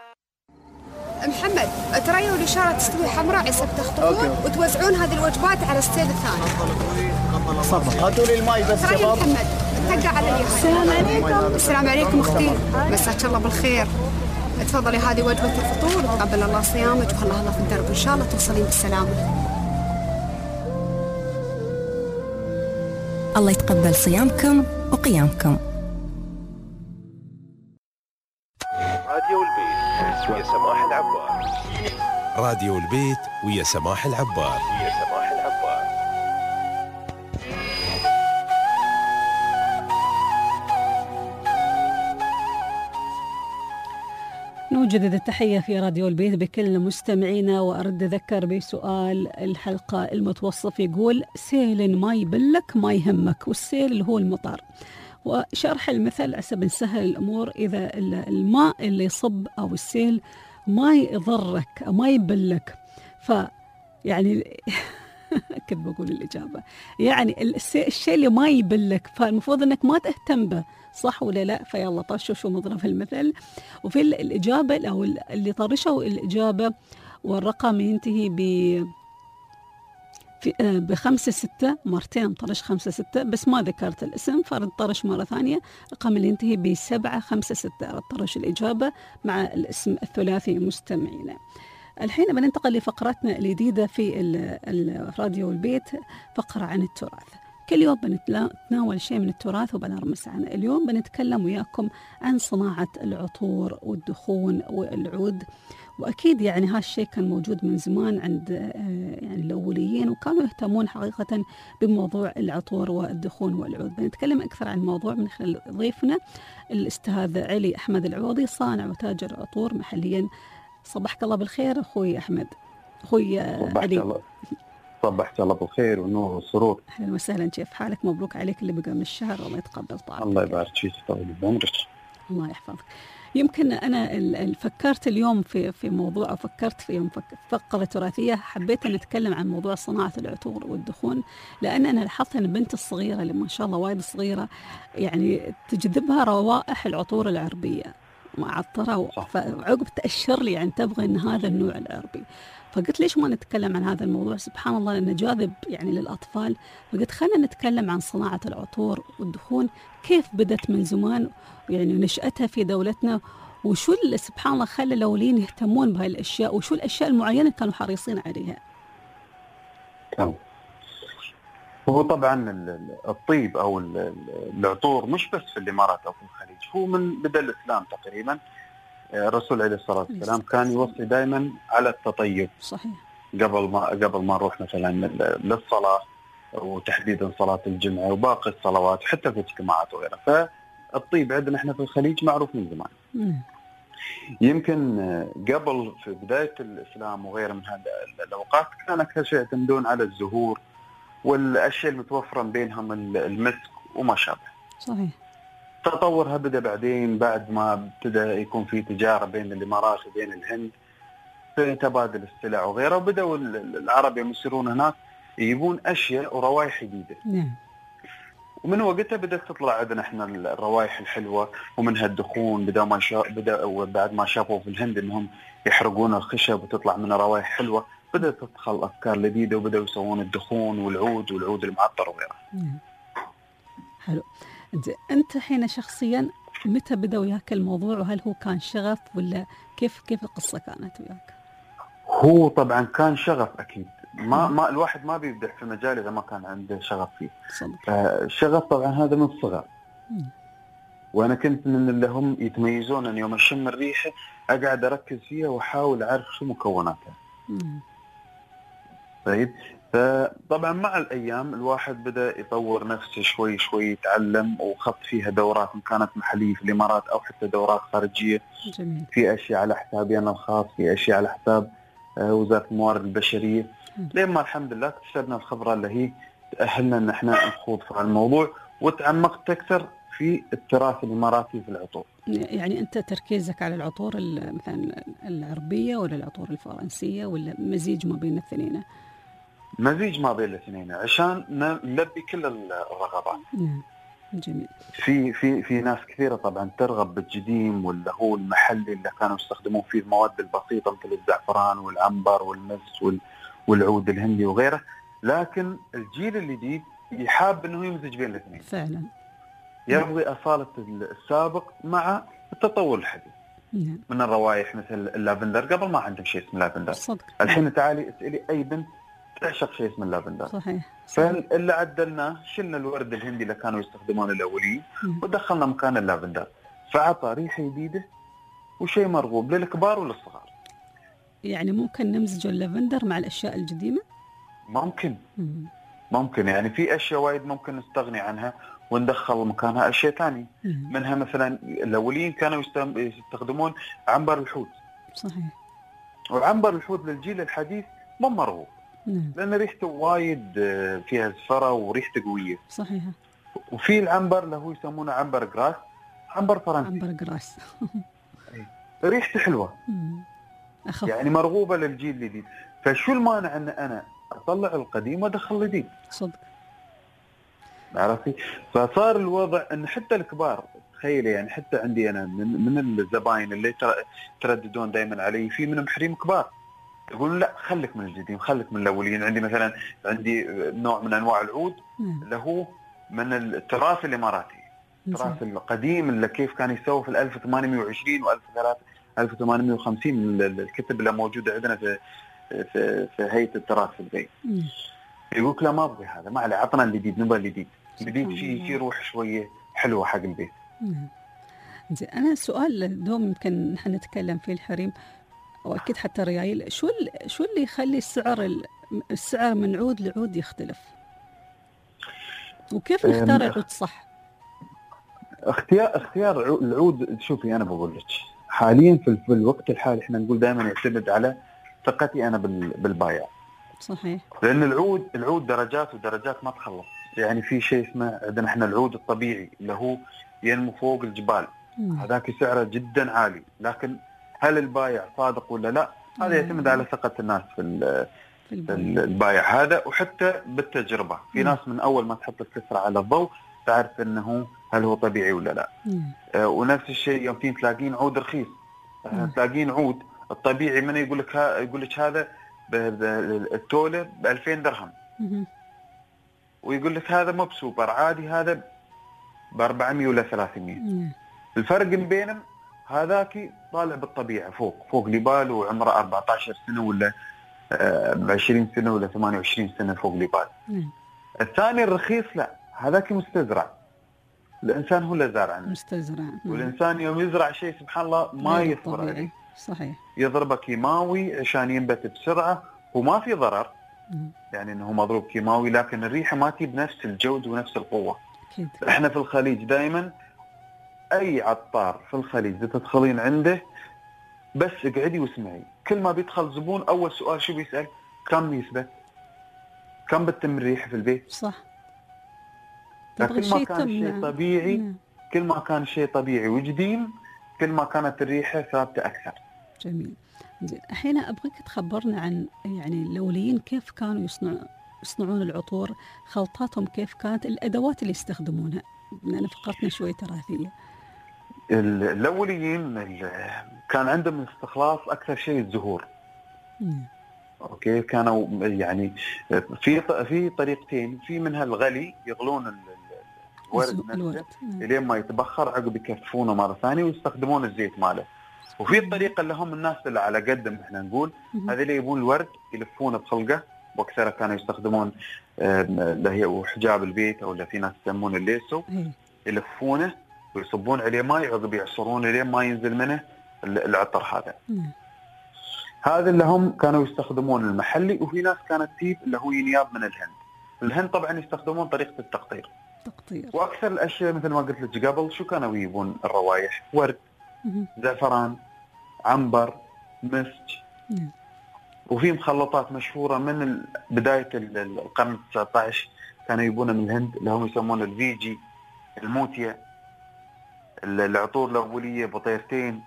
محمد تريوا الإشارة تستوي حمراء عسى تخطفون وتوزعون هذه الوجبات على الستيل الثاني. صبر هاتوا لي الماي بس شباب. محمد اتقى على اليمين. السلام عليكم. السلام عليكم اختي، مساك الله بالخير. تفضلي هذه وجبة الفطور، وتقبل الله صيامك وخلها الله في الدرب إن شاء الله توصلين بالسلامة. الله يتقبل صيامكم وقيامكم. راديو البيت ويا سماح العبار. راديو البيت ويا سماح العبار. ويا سماح العبار. نجدد التحية في راديو البيت بكل مستمعينا، وأرد أذكر بسؤال الحلقة المتوصف يقول: سيل ما يبلك ما يهمك، والسيل اللي هو المطر. وشرح المثل عسب نسهل الأمور: إذا الماء اللي يصب أو السيل ما يضرك ما يبلك، ف يعني كنت بقول الإجابة، يعني الشيء اللي ما يبلك فالمفروض أنك ما تهتم به، صح ولا لا؟ فيلا طشوا مضرب المثل. وفي الإجابة أو اللي طرشوا الإجابة والرقم ينتهي ب في بخمسة ستة، مرتين طرش خمسة ستة بس ما ذكرت الاسم، فرد طرش مرة ثانية رقم اللي ينتهي بسبعة خمسة ستة، رد طرش الإجابة مع الاسم الثلاثي مستمعينا. الحين بننتقل لفقرتنا الجديدة في الراديو البيت، فقرة عن التراث. كل يوم بنتناول شيء من التراث وبنرمس عنه. اليوم بنتكلم وياكم عن صناعة العطور والدخون والعود، وأكيد يعني هالشيء كان موجود من زمان عند يعني الأوليين، وكانوا يهتمون حقيقة بموضوع العطور والدخون والعود. بنتكلم أكثر عن الموضوع من خلال ضيفنا الأستاذ علي أحمد العوضي، صانع وتاجر عطور محليا. صبحك الله بالخير أخوي أحمد. أخوي علي، صبحت الله بالخير والنور والسرور. أهلا وسهلا، كيف حالك؟ مبروك عليك اللي بقى من الشهر، الله يتقبل طاعتك. الله يبارك فيك طول بعمرك. الله يحفظك. يمكن أنا فكرت اليوم في في موضوع، أو فكرت في يوم فقرة تراثية حبيت أن أتكلم عن موضوع صناعة العطور والدخون، لأن أنا لاحظت أن بنت الصغيرة اللي ما شاء الله وايد صغيرة يعني تجذبها روائح العطور العربية معطرة، فعقب تأشر لي يعني تبغى أن هذا النوع العربي. فقلت ليش ما نتكلم عن هذا الموضوع؟ سبحان الله أنه جاذب يعني للأطفال. فقلت خلينا نتكلم عن صناعة العطور والدخون، كيف بدت من زمان يعني نشأتها في دولتنا، وشو اللي سبحان الله خلى الأولين يهتمون بهاي الأشياء، وشو الأشياء المعينة كانوا حريصين عليها. تمام. هو طبعا الطيب أو العطور مش بس في الإمارات أو في الخليج، هو من بدء الإسلام تقريبا. الرسول عليه الصلاة والسلام كان يوصي دائما على التطيب. صحيح. قبل ما قبل ما نروح مثلا للصلاة، وتحديدا صلاة الجمعة وباقي الصلوات حتى في اجتماعات وغيرها. فالطيب عندنا احنا في الخليج معروف من زمان. مم. يمكن قبل في بداية الإسلام وغيره من هذه الأوقات كان أكثر شيء يعتمدون على الزهور والأشياء المتوفرة بينهم المسك وما شابه. صحيح. تطورها بدأ بعدين بعد ما ابتدى يكون في تجارة بين الإمارات وبين الهند في تبادل السلع وغيره، وبدأوا العرب يمسرون هناك يجيبون أشياء وروايح جديدة. نعم. ومن وقتها بدأت تطلع عندنا احنا الروايح الحلوة، ومنها الدخون. بدأ ما شاء بدأ وبعد ما شافوا في الهند انهم يحرقون الخشب وتطلع منه روايح حلوة، بدأت تدخل أفكار جديدة وبدأوا يسوون الدخون والعود والعود المعطر وغيره. نعم. حلو. أنت حين شخصيا متى بدأ وياك الموضوع، وهل هو كان شغف ولا كيف كيف القصة كانت وياك؟ هو طبعا كان شغف أكيد. ما ما الواحد ما بيبدع في المجال إذا ما كان عنده شغف فيه. الشغف طبعا هذا من الصغر. وأنا كنت من اللي هم يتميزون أن يوم أشم الريحة أقعد أركز فيها وأحاول أعرف شو مكوناتها. طيب. فطبعا مع الأيام الواحد بدأ يطور نفسه شوي شوي، يتعلم وخط فيها دورات إن كانت محلية في الإمارات أو حتى دورات خارجية. جميل. في أشياء على حسابي أنا الخاص، في أشياء على حساب وزارة الموارد البشرية. لما الحمد لله اكتسبنا الخبرة اللي هي تأهلنا أن احنا نخوض في الموضوع، وتعمقت أكثر في التراث الإماراتي في العطور. يعني أنت تركيزك على العطور مثلا العربية ولا العطور الفرنسية ولا مزيج ما بين الاثنين؟ مزيج ما بين الاثنين عشان نلبي كل الرغبات. نعم. جميل. في في في ناس كثيرة طبعا ترغب بالجديم واللي هو المحلي اللي كانوا يستخدمون فيه المواد البسيطة مثل الزعفران والعنبر والمس والعود الهندي وغيره، لكن الجيل الجديد يحاب انه يمزج بين الاثنين. فعلا. يبغي أصالة السابق مع التطور الحديث. نعم. من الروائح مثل اللافندر، قبل ما عندهم شيء اسمه لافندر. صدق. الحين تعالي اسألي أي بنت تعشق شيء اسمه اللافندر. صحيح. فاللي عدلناه شلنا الورد الهندي اللي كانوا يستخدمون الأولين ودخلنا مكان اللافندر، فعطى ريحة جديدة وشيء مرغوب للكبار وللصغار. يعني ممكن نمزج اللافندر مع الأشياء القديمة؟ ممكن. مم. ممكن يعني في أشياء وايد ممكن نستغني عنها وندخل مكانها اشياء ثانيه. منها مثلا الاولين كانوا يستخدمون عنبر الحوت. صحيح. وعنبر الحوت للجيل الحديث مو مرغوب. نعم. لان ريحته وايد فيها زفره وريحته قويه. صحيح. وفي العنبر اللي هو يسمونه عنبر جراس، عنبر فرنسي. عنبر جراس. ريحته حلوه. أخف. يعني مرغوبه للجيل الجديد. فشو المانع ان انا اطلع القديم وادخل الجديد؟ صدق. عرفتي؟ فصار الوضع ان حتى الكبار، تخيلي يعني حتى عندي انا من, من الزباين اللي ترددون دائما علي، في منهم حريم كبار يقولون لا خليك من الجديد، خليك من الاولين. عندي مثلا عندي نوع من انواع العود اللي هو من التراث الاماراتي، التراث القديم اللي كيف كان يسوي في ألف وثمانمئة وعشرين وألف وثمانمئة وخمسين من الكتب اللي موجوده عندنا في في, في هيئه التراث في البيت. يقول لا ما ابغي هذا، ما عليه، عطنا الجديد، نبغى الجديد. الجديد شيء شيء روح شويه حلوه حق البيت. زين، انا سؤال دوم يمكن نحن نتكلم فيه الحريم واكيد حتى ريايل، شو شو اللي يخلي السعر السعر من عود لعود يختلف؟ وكيف نختار العود صح؟ اختيار اختيار العود، شوفي انا بقول لك حاليا في, في الوقت الحالي احنا نقول دائما يعتمد على ثقتي انا بالبايع. صحيح. لان العود العود درجات ودرجات ما تخلص. يعني في شيء اسمه عندنا احنا العود الطبيعي اللي هو ينمو فوق الجبال، هذاك سعره جدا عالي، لكن هل البايع صادق ولا لا؟ هذا يعتمد على ثقة الناس في, في البايع هذا. وحتى بالتجربة في مم. ناس من أول ما تحط الكسرة على الضوء تعرف أنه هل هو طبيعي ولا لا. آه ونفس الشيء يمكن تلاقين عود رخيص، آه تلاقين عود الطبيعي من يقول لك ها يقول لك هذا التولة بألفين درهم، مم. ويقول لك هذا مو بسوبر عادي، هذا بأربعمية ولا ثلاثمية. الفرق بينهم هذاك طالع بالطبيعة فوق فوق لبال وعمره أربعة عشر سنة ولا عشرين سنة ولا ثمانية وعشرين سنة فوق لبال. الثاني الرخيص لا، هذاك مستزرع، الإنسان هو اللي زارع مستزرع. والإنسان يوم يزرع شيء سبحان الله ما يصبر عليه. صحيح. يضربه كيماوي عشان ينبت بسرعة وما في ضرر. مم. يعني إنه مضروب كيماوي لكن الريحة ما تجي بنفس الجودة ونفس القوة. أكيد. إحنا في الخليج دائما أي عطار في الخليج تدخلين عنده بس اقعدي واسمعي، كل ما بيدخل زبون أول سؤال شو بيسأل؟ كم يثبت؟ كم بتتم الريحة في البيت؟ صح. لكن ما كان شيء طبيعي نعم. كل ما كان شيء طبيعي وجديد كل ما كانت الريحة ثابتة أكثر. جميل. الحين أبغيك تخبرنا عن يعني الأوليين كيف كانوا يصنعوا يصنعون العطور، خلطاتهم كيف كانت، الأدوات اللي يستخدمونها، لأن فقرتنا شوي تراثية. الأوليين كان عندهم استخلاص أكثر شيء الزهور. مم. أوكي، كانوا يعني في في طريقتين، في منها الغلي يغلون الورد نفسه لين ما يتبخر، عقب يكثفونه مرة ثانية ويستخدمون الزيت ماله. وفي الطريقة اللي هم الناس اللي على قدم احنا نقول هذول اللي يبون الورد يلفونه بخلقه، واكثر كانوا يستخدمون اللي هي حجاب البيت او اللي في ناس يسمونه الليسو، يلفونه ويصبون عليه ماء عقب يعصرونه لين ما ينزل منه العطر هذا. هذا اللي هم كانوا يستخدمون المحلي. وفي ناس كانت تجيب اللي هو ينياب من الهند. الهند طبعا يستخدمون طريقة التقطير. تقطير. واكثر الاشياء مثل ما قلت لك قبل شو كانوا يجيبون الروايح، ورد، زعفران، عنبر، مسك. وفي مخلطات مشهورة من بداية القرن التاسع عشر كانوا يجيبونها من الهند اللي هم يسمون الفيجي، الموتيا، العطور الأولية، بطيرتين.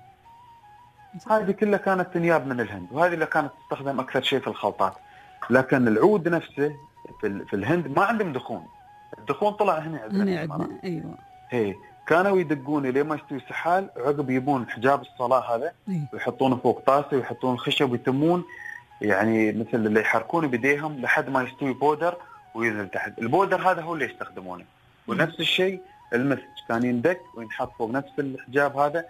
هذه كلها كانت تنياب من الهند، وهذه اللي كانت تستخدم أكثر شيء في الخلطات. لكن العود نفسه في, في الهند ما عندهم دخون، الدخون طلع هنا عندنا. أيوة. هي كانوا يدقون لين ما يستوي سحال، عقب يبون حجاب الصلاة هذا ويحطونه فوق طاسة ويحطون الخشب ويتمون يعني مثل اللي يحركونه بديهم لحد ما يستوي بودر وينزل تحت. البودر هذا هو اللي يستخدمونه. ونفس الشيء المسك كان يندق وينحط فوق نفس الحجاب هذا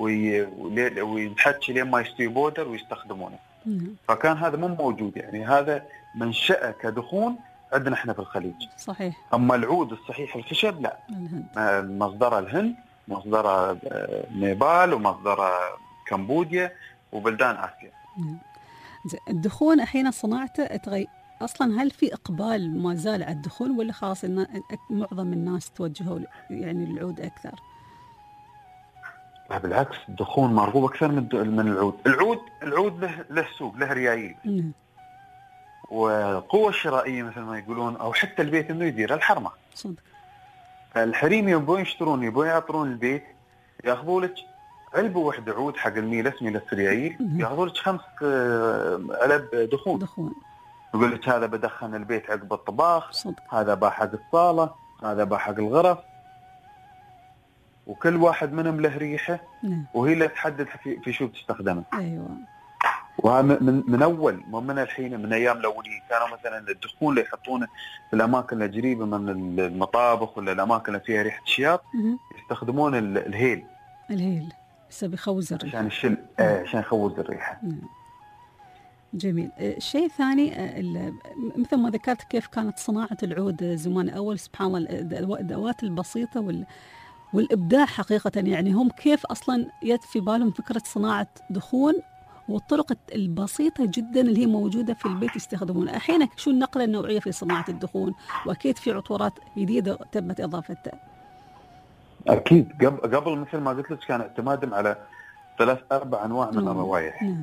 وينحط لين ما يستوي بودر ويستخدمونه. فكان هذا مو موجود، يعني هذا منشأه كدخون عندنا احنا في الخليج. صحيح. اما العود الصحيح الخشب لا، مصدره الهند، مصدره نيبال، ومصدره كمبوديا وبلدان اسيا. الدخون احيانا صناعته تغي... أصلا هل في إقبال ما زال على الدخون ولا خلاص إن معظم الناس توجهوا يعني للعود أكثر؟ لا بالعكس، الدخون مرغوب أكثر من من العود. العود العود له له سوق، له ريايل نعم. وقوة شرائية مثل ما يقولون، أو حتى البيت إنه يدير الحرمة. صدق. الحريم يبون يشترون يبون يعطرون البيت، ياخذوا لك علبة واحدة عود حق الميلس ميلس ريايل، ياخذوا لك خمس علب دخون. دخون. يقول لك هذا بدخن البيت عقب الطباخ، صدق. هذا با حق الصالة، هذا با حق الغرف، وكل واحد منهم له ريحة. نعم. وهي اللي تحدد في, في شو بتستخدمه. أيوة. ومن من أول مو من الحين، من أيام الأولين كانوا مثلا الدخون اللي يحطونه في الأماكن القريبة من المطابخ ولا الأماكن اللي فيها ريحة شياط يستخدمون الهيل. الهيل بس بيخوز الريحة عشان الشل آه عشان يخوز الريحة. نعم. جميل. شيء ثاني مثل ما ذكرت كيف كانت صناعة العود زمان أول، سبحان الله الأدوات البسيطة وال والإبداع حقيقة. يعني هم كيف أصلا يد في بالهم فكرة صناعة دخون والطرق البسيطة جدا اللي هي موجودة في البيت يستخدمونها. أحيانا شو النقلة النوعية في صناعة الدخون، وأكيد في عطورات جديدة تمت إضافتها. أكيد قبل قبل مثل ما قلت لك كان اعتمادهم على ثلاث أربع أنواع من الروائح. نعم.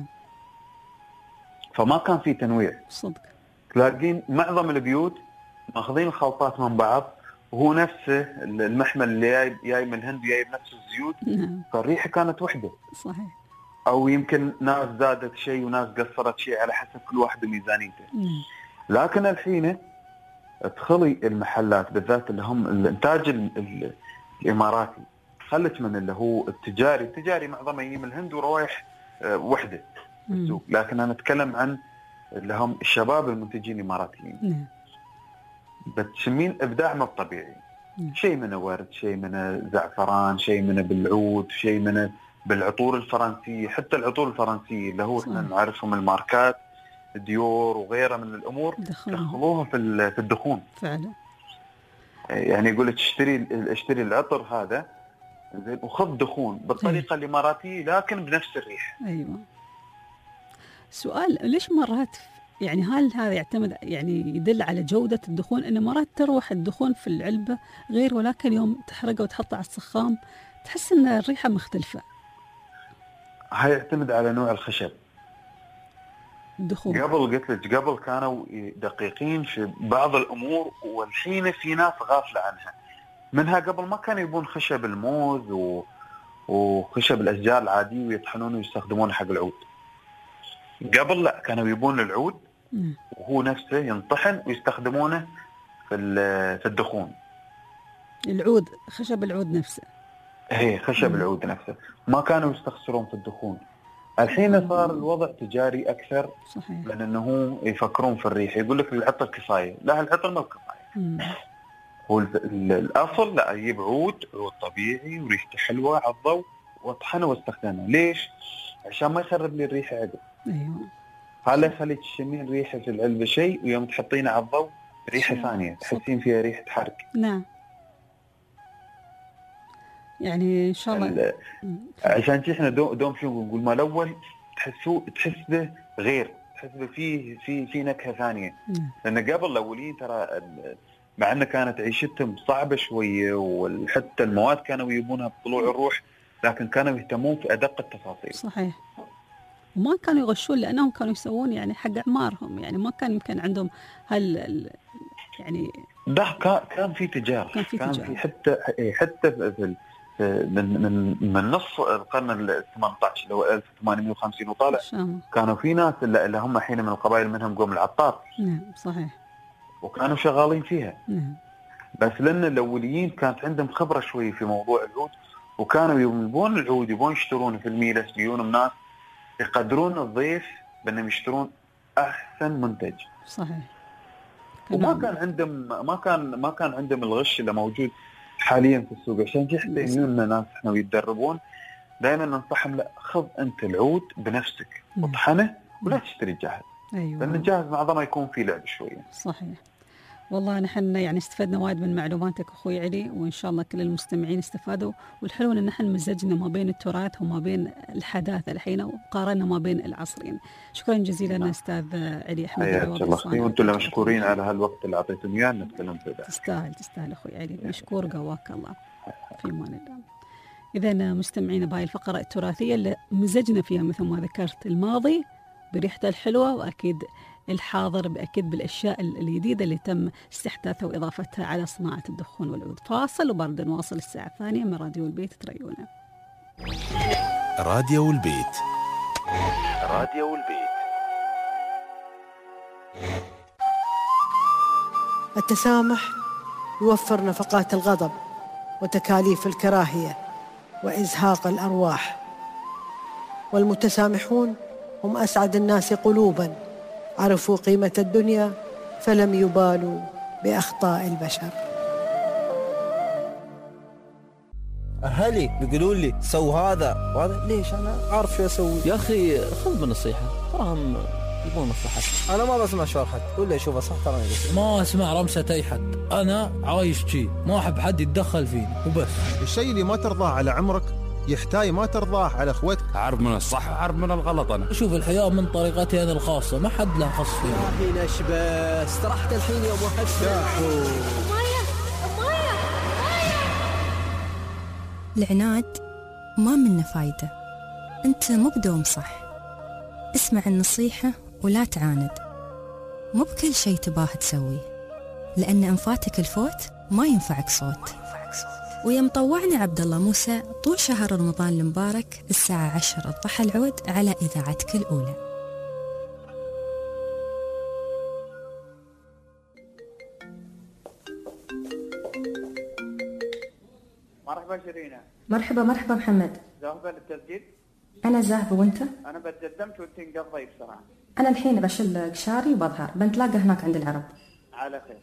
فما كان في تنويع. صدق. تلاقين معظم البيوت ماخذين الخلطات من بعض، وهو نفسه المحمل اللي جاي جاي من الهند جاي بنفس الزيوت. نعم. فالريحة كانت وحدة. صحيح. أو يمكن ناس زادت شيء وناس قصرت شيء على حسب كل واحد وميزانيته. نعم. لكن الحين ادخلي المحلات بالذات اللي هم الإنتاج الإماراتي، خلت من اللي هو التجاري، التجاري معظمه يجي من الهند وروائح وحدة بالسوق، لكن أنا أتكلم عن اللي هم الشباب المنتجين الإماراتيين. نعم. بتسمين إبداع ما طبيعي. شيء منه ورد، شيء منه زعفران، شيء منه بالعود، شيء منه بالعطور الفرنسية. حتى العطور الفرنسية اللي هو احنا نعرفهم الماركات ديور وغيرها من الأمور دخلوها في في الدخون. فعلا. يعني يقول لك اشتري اشتري العطر هذا زين وخذ دخون بالطريقة أيه. الإماراتية لكن بنفس الريح. أيوة. سؤال، ليش مرات يعني هل هذا يعتمد يعني يدل على جودة الدخون، إن مرات تروح الدخون في العلبة غير، ولكن يوم تحرقه وتحطه على السخام تحس إن الريحة مختلفة؟ هاي يعتمد على نوع الخشب. الدخون قبل قلت لك قبل كانوا دقيقين في بعض الأمور، والحين في ناس غافلة عنها. منها قبل ما كانوا يبون خشب الموز و... وخشب الأشجار العادية ويطحنونه ويستخدمونه حق العود. قبل لا كانوا يبون العود وهو نفسه ينطحن ويستخدمونه في في الدخون. العود خشب العود نفسه. هي خشب العود نفسه، ما كانوا يستخسرون في الدخون. الحين صار الوضع تجاري أكثر. صحيح. لأنه يفكرون في الريح، يقول لك العطر كفاية، لا العطر ما كفاية. هو الأصل لا يجيب عود عود طبيعي وريحته حلوة على الضوء واطحنه واستخدمه. ليش؟ عشان ما يخرب لي الريحة عقب. أيوة. هلا يخليك تشمين ريحة في العلبة شيء ويوم تحطينه على الضوء ريحة ثانية تحسين فيها ريحة حرق. نعم. يعني إن شاء الله. عشان كذا إحنا دوم, دوم شو نقول ما الأول تحسوا تحس به غير، تحس به فيه في في نكهة ثانية. نعم. لأن قبل الأولين ترى مع أن كانت عيشتهم صعبة شوية وحتى المواد كانوا يبونها بطلوع الروح، لكن كانوا يهتمون في أدق التفاصيل. صحيح. وما كانوا يغشون لأنهم كانوا يسوون يعني حق أعمارهم، يعني ما كان يمكن عندهم هال يعني ده كان كان في تجارة، كان في, كان تجارة. في حتى حتى في من من من نص القرن الثامن عشر اللي هو ألف وثمانمائة وخمسين وطالع شام. كانوا في ناس اللي هم حين من القبائل منهم قوم العطار. نعم صحيح. وكانوا شغالين فيها. نعم. بس لأن الأوليين كانت عندهم خبرة شوي في موضوع العود، وكانوا يبون العود يبون يشترون في الميلس، بيجون ناس يقدرون الضيف بأنهم يشترون أحسن منتج. صحيح. وما كان عندهم ما كان ما كان عندهم الغش اللي موجود حاليا في السوق. عشان كذا حتى يجونا ناس احنا ويتدربون دائما ننصحهم لا خذ انت العود بنفسك واطحنه ولا تشتري جاهز. ايوه. لان الجاهز معظمه يكون فيه لعب شويه. صحيح. والله نحن يعني استفدنا وايد من معلوماتك أخوي علي، وإن شاء الله كل المستمعين استفادوا. والحلو أن نحن مزجنا ما بين التراث وما بين الحداثة الحين، وقارنا ما بين العصرين. شكرا جزيلا نعم. أستاذ علي أحمد. حياك الله أختي، وأنتم مشكورين على هالوقت اللي أعطيتوني إياه نتكلم فيه. تستاهل تستاهل أخوي علي، مشكور قواك الله. في أمان الله. إذا مستمعين بهاي الفقرة التراثية اللي مزجنا فيها مثل ما ذكرت الماضي بريحته الحلوة، وأكيد الحاضر بأكيد بالأشياء الجديدة اللي تم استحداثها وإضافتها على صناعة الدخون والعود. فاصل وبرد نواصل الساعة الثانية من راديو البيت. تريونا راديو البيت. راديو البيت. التسامح يوفر نفقات الغضب وتكاليف الكراهية وإزهاق الأرواح، والمتسامحون هم أسعد الناس قلوباً، عرفوا قيمة الدنيا فلم يبالوا بأخطاء البشر. أهلي بيقولوا لي سو هذا وهذا، ليش أنا عارف شو أسوي. يا أخي خذ بالنصيحة، تراهم يبون مصلحتك. أنا ما بسمع شو حد ولا أشوفه صح، ترى ما أسمع رمسة أي حد. أنا عايش شي، ما أحب حد يتدخل فيني وبس. الشيء اللي ما ترضاه على عمرك يحتاج ما ترضاه على اخوتك. عرب من الصح عرب من الغلط. أنا أشوف الحياة من طريقتي أنا الخاصة، ما حد له خص فيها. الحين أشبه استرحت الحين يا أبو حسن. العناد ما منه فايدة، أنت مو بدوم صح. اسمع النصيحة ولا تعاند، مو بكل شيء تباه تسويه، لأن أنفاتك الفوت ما ينفعك صوت. ويا مطوعنا عبد الله موسى طول شهر رمضان المبارك الساعة عشرة الضحى العود على إذاعتك الأولى. مرحبا شيرينا. مرحبا مرحبا محمد. ذاهبة للتسجيل؟ أنا ذاهبة، وأنت؟ أنا بتقدمت وأنت انقضي بسرعة. أنا الحين بشل قشاري وبظهر، بنتلاقى هناك عند العرب. على خير.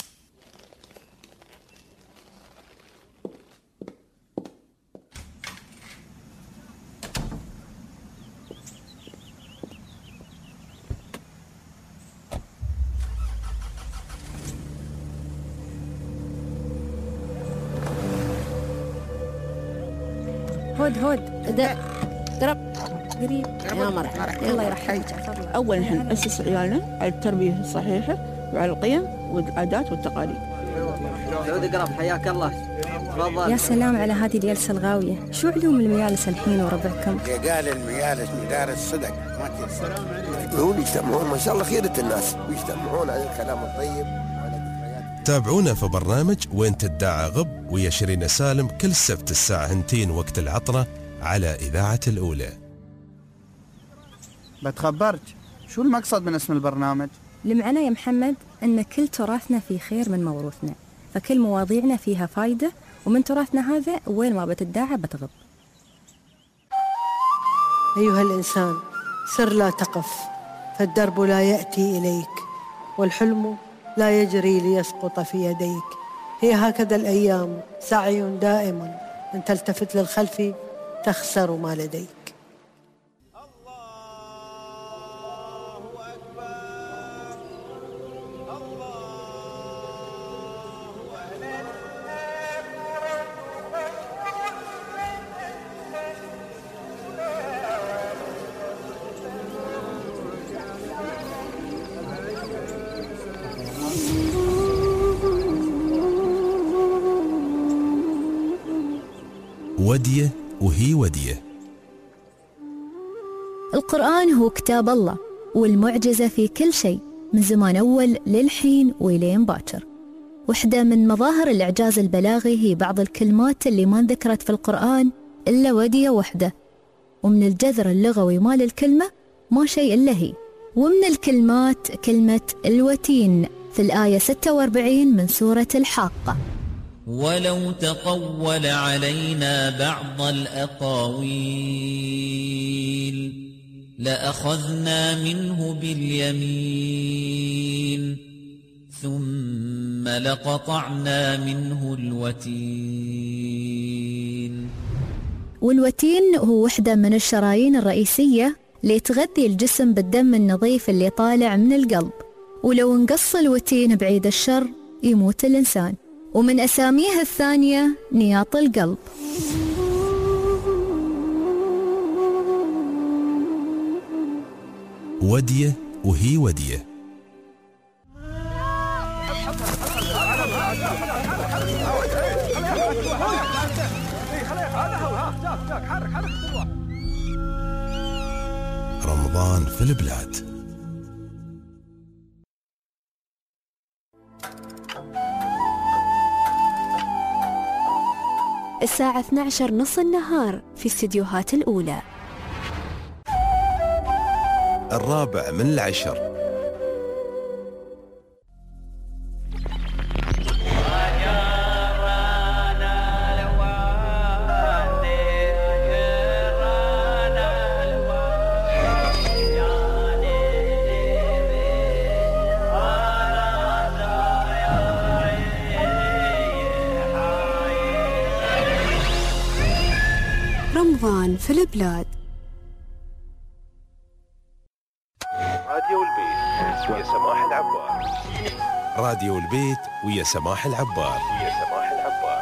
هود هود درب قريب يا مرحبا. الله يرحمك. أولا احنا نأسس عيالنا على التربية الصحيحة وعلى القيم والعادات والتقاليد. سعود قرب حياك الله. تفضل. يا سلام على هذه الجلسة الغاوية. شو علوم الميالس الحين وربعكم؟ قال الميالس مدارس صدق ما تنسى. يجتمعون ما شاء الله خيرة الناس ويجتمعون على الكلام الطيب. تابعونا في برنامج وين تدعى غب ويا شيرين سالم كل سبت الساعة اثنتين وقت العطرة على إذاعة الأولى. بتخبرك شو المقصد من اسم البرنامج؟ المعنى يا محمد أن كل تراثنا في خير من موروثنا، فكل مواضيعنا فيها فايدة، ومن تراثنا هذا وين ما بتدعى بتغب. أيها الإنسان سر لا تقف، فالدرب لا يأتي إليك، والحلم لا يجري ليسقط في يديك. هي هكذا الأيام سعي دائم، أن تلتفت للخلف تخسر ما لديك. ودية وهي ودية. القرآن هو كتاب الله والمعجزة في كل شيء من زمان أول للحين وإلين باكر. وحدة من مظاهر الإعجاز البلاغي هي بعض الكلمات اللي ما ذكرت في القرآن إلا ودية وحدة، ومن الجذر اللغوي مال الكلمة ما شيء إلا هي. ومن الكلمات كلمة الوتين في الآية ستة وأربعين من سورة الحاقة: ولو تقول علينا بعض الأقاويل لأخذنا منه باليمين ثم لقطعنا منه الوتين. والوتين هو وحدة من الشرايين الرئيسية اللي تغذي الجسم بالدم النظيف اللي طالع من القلب، ولو انقص الوتين بعيد الشر يموت الإنسان. ومن أساميها الثانية نياط القلب. ودية وهي ودية. رمضان في البلاد. الساعة اثنتي عشرة نص النهار في استديوهات الأولى. الرابع من العشر. رمضان في البلاد. راديو البيت ويا سماح العبار. راديو البيت ويا سماح العبار. ويا سماح العبار.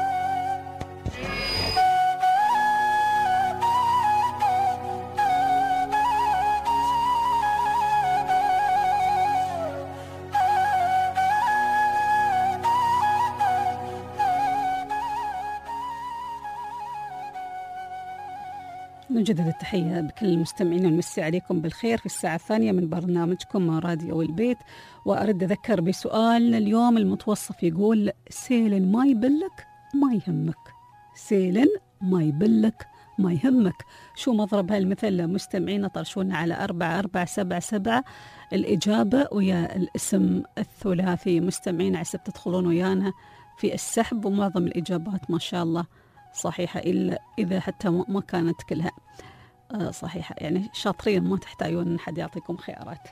نجدد التحية بكل المستمعين ونمسي عليكم بالخير في الساعة الثانية من برنامجكم راديو البيت. وأرد أذكر بسؤال اليوم المتوصف يقول: سيل ما يبلك ما يهمك، سيل ما يبلك ما يهمك. شو مضرب هالمثل مستمعين؟ طرشونا على أربعة أربعة سبعة سبعة الإجابة ويا الاسم الثلاثي. مستمعين عسب تدخلون ويانا في السحب، ومعظم الإجابات ما شاء الله صحيحة، إلا إذا حتى ما كانت كلها صحيحة. يعني شاطرين، ما تحتاجون أحد يعطيكم خيارات.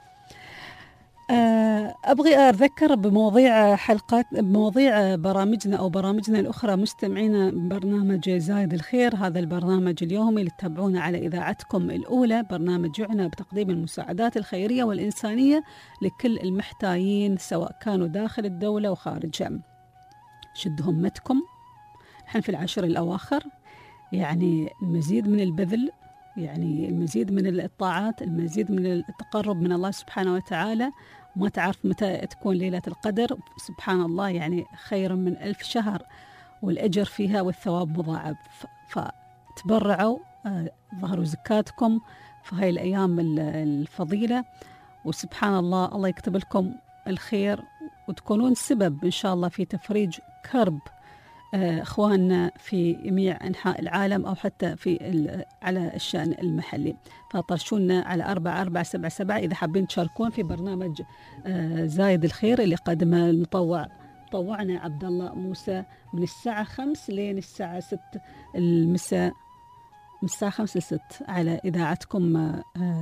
أبغي أذكر بمواضيع حلقات بمواضيع برامجنا أو برامجنا الأخرى مستمعينا. برنامج زايد الخير، هذا البرنامج اليومي اللي تتابعونه على إذاعتكم الأولى، برنامج يعنى بتقديم المساعدات الخيرية والإنسانية لكل المحتاجين سواء كانوا داخل الدولة وخارجها. شدوا همتكم، نحن في العشر الأواخر، يعني المزيد من البذل، يعني المزيد من الطاعات، المزيد من التقرب من الله سبحانه وتعالى. ما تعرف متى تكون ليلة القدر، سبحان الله، يعني خير من ألف شهر، والأجر فيها والثواب مضاعف. فتبرعوا، ظهروا زكاتكم في هاي الأيام الفضيلة، وسبحان الله الله يكتب لكم الخير وتكونون سبب إن شاء الله في تفريج كرب إخواننا في جميع أنحاء العالم أو حتى في على الشأن المحلي. فطرشونا على أربعة أربعة سبعة سبعة إذا حابين تشاركون في برنامج زايد الخير اللي قدمه المطوع طوعنا عبد الله موسى من الساعة خمس لين الساعة ست المساء، من الساعة خمس لست على إذاعتكم،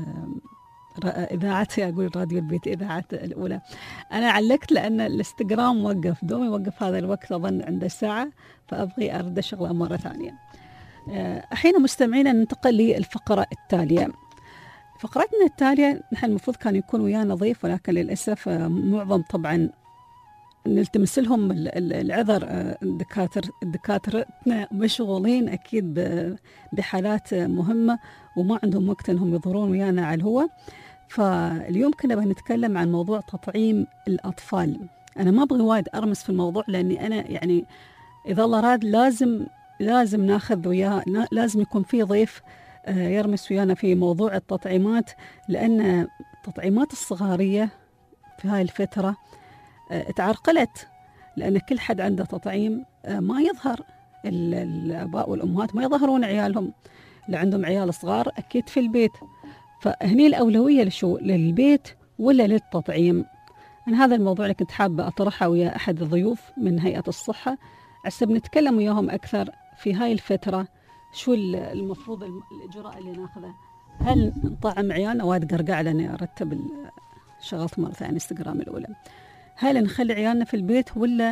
إذاعة أقول راديو البيت، إذاعة الأولى. أنا علقت لأن الانستغرام وقف، دومي وقف هذا الوقت أظن عنده ساعة، فأبغي أرد شغلة مرة ثانية. الحين مستمعينا ننتقل للفقرة التالية. فقرتنا التالية نحن المفروض كان يكون ويانا ضيف، ولكن للأسف معظم طبعا نلتمس لهم العذر، الدكاترة الدكاترتنا مشغولين أكيد بحالات مهمة وما عندهم وقت أنهم يظهرون ويانا على الهواء. فاليوم كنا بنتكلم عن موضوع تطعيم الأطفال. أنا ما أبغي وايد أرمس في الموضوع، لأني أنا يعني إذا الله راد لازم لازم ناخذ وياه، لازم يكون في ضيف يرمس ويانا في موضوع التطعيمات، لأن التطعيمات الصغارية في هاي الفترة تعرقلت، لأن كل حد عنده تطعيم ما يظهر، الآباء والأمهات ما يظهرون عيالهم، اللي عندهم عيال صغار أكيد في البيت. فهني الأولوية لشو؟ للبيت ولا للتطعيم؟ أنا هذا الموضوع اللي كنت حابة أطرحه ويا أحد الضيوف من هيئة الصحة، عسب نتكلم وياهم أكثر في هاي الفترة. شو المفروض الإجراء اللي ناخذه؟ هل نطعم عيالنا؟ وايد قرقع لأني أرتب شغلت مرة ثانية انستغرام الأولى. هل نخلي عيالنا في البيت ولا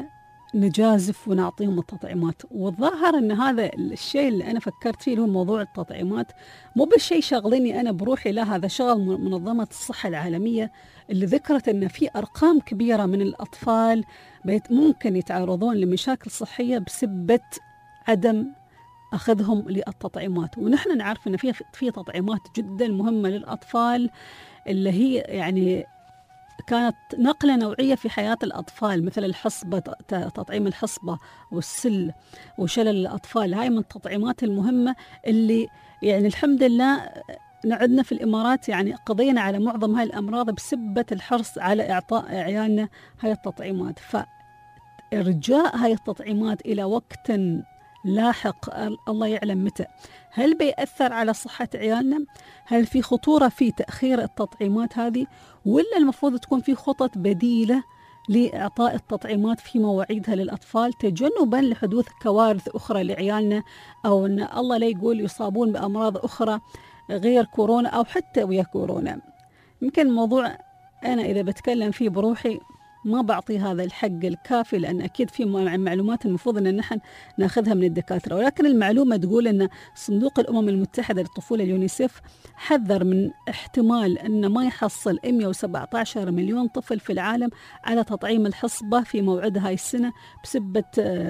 نجازف ونعطيهم التطعيمات. والظاهر أن هذا الشيء اللي أنا فكرت فيه هو موضوع التطعيمات مو بالشيء شغلني أنا بروحي، لا، هذا شغل منظمة الصحة العالمية اللي ذكرت أن في أرقام كبيرة من الأطفال ممكن يتعرضون لمشاكل صحية بسبب عدم أخذهم للتطعيمات. ونحن نعرف أن في في تطعيمات جدا مهمة للأطفال اللي هي يعني كانت نقلة نوعية في حياة الأطفال، مثل الحصبة، تطعيم الحصبة والسل وشلل الأطفال. هاي من التطعيمات المهمة اللي يعني الحمد لله نعدنا في الإمارات يعني قضينا على معظم هاي الأمراض بسبة الحرص على إعطاء عيالنا هاي التطعيمات. فإرجاء هاي التطعيمات إلى وقت لاحق الله يعلم متى، هل بيأثر على صحة عيالنا؟ هل في خطورة في تأخير التطعيمات هذه، ولا المفروض تكون في خطط بديلة لإعطاء التطعيمات في مواعيدها للأطفال تجنبا لحدوث كوارث أخرى لعيالنا، أو أن الله لا يقول يصابون بأمراض أخرى غير كورونا أو حتى ويا كورونا. يمكن موضوع أنا إذا بتكلم فيه بروحي ما بعطي هذا الحق الكافي، لأن أكيد في معلومات المفروض أن نحن ناخذها من الدكاترة، ولكن المعلومة تقول أن صندوق الأمم المتحدة للطفولة اليونيسيف حذر من احتمال أن ما يحصل مئة وسبعة عشر مليون طفل في العالم على تطعيم الحصبة في موعد هاي السنة بسبب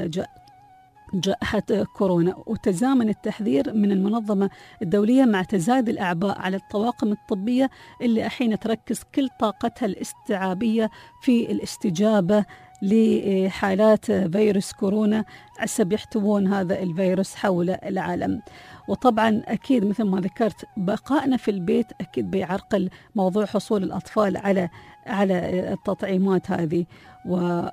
جائحة كورونا. وتزامن التحذير من المنظمة الدولية مع تزايد الأعباء على الطواقم الطبية اللي أحين تركز كل طاقتها الاستيعابية في الاستجابة لحالات فيروس كورونا عسب يحتوون هذا الفيروس حول العالم. وطبعا أكيد مثل ما ذكرت بقائنا في البيت أكيد بيعرقل موضوع حصول الأطفال على على التطعيمات هذه. وعندنا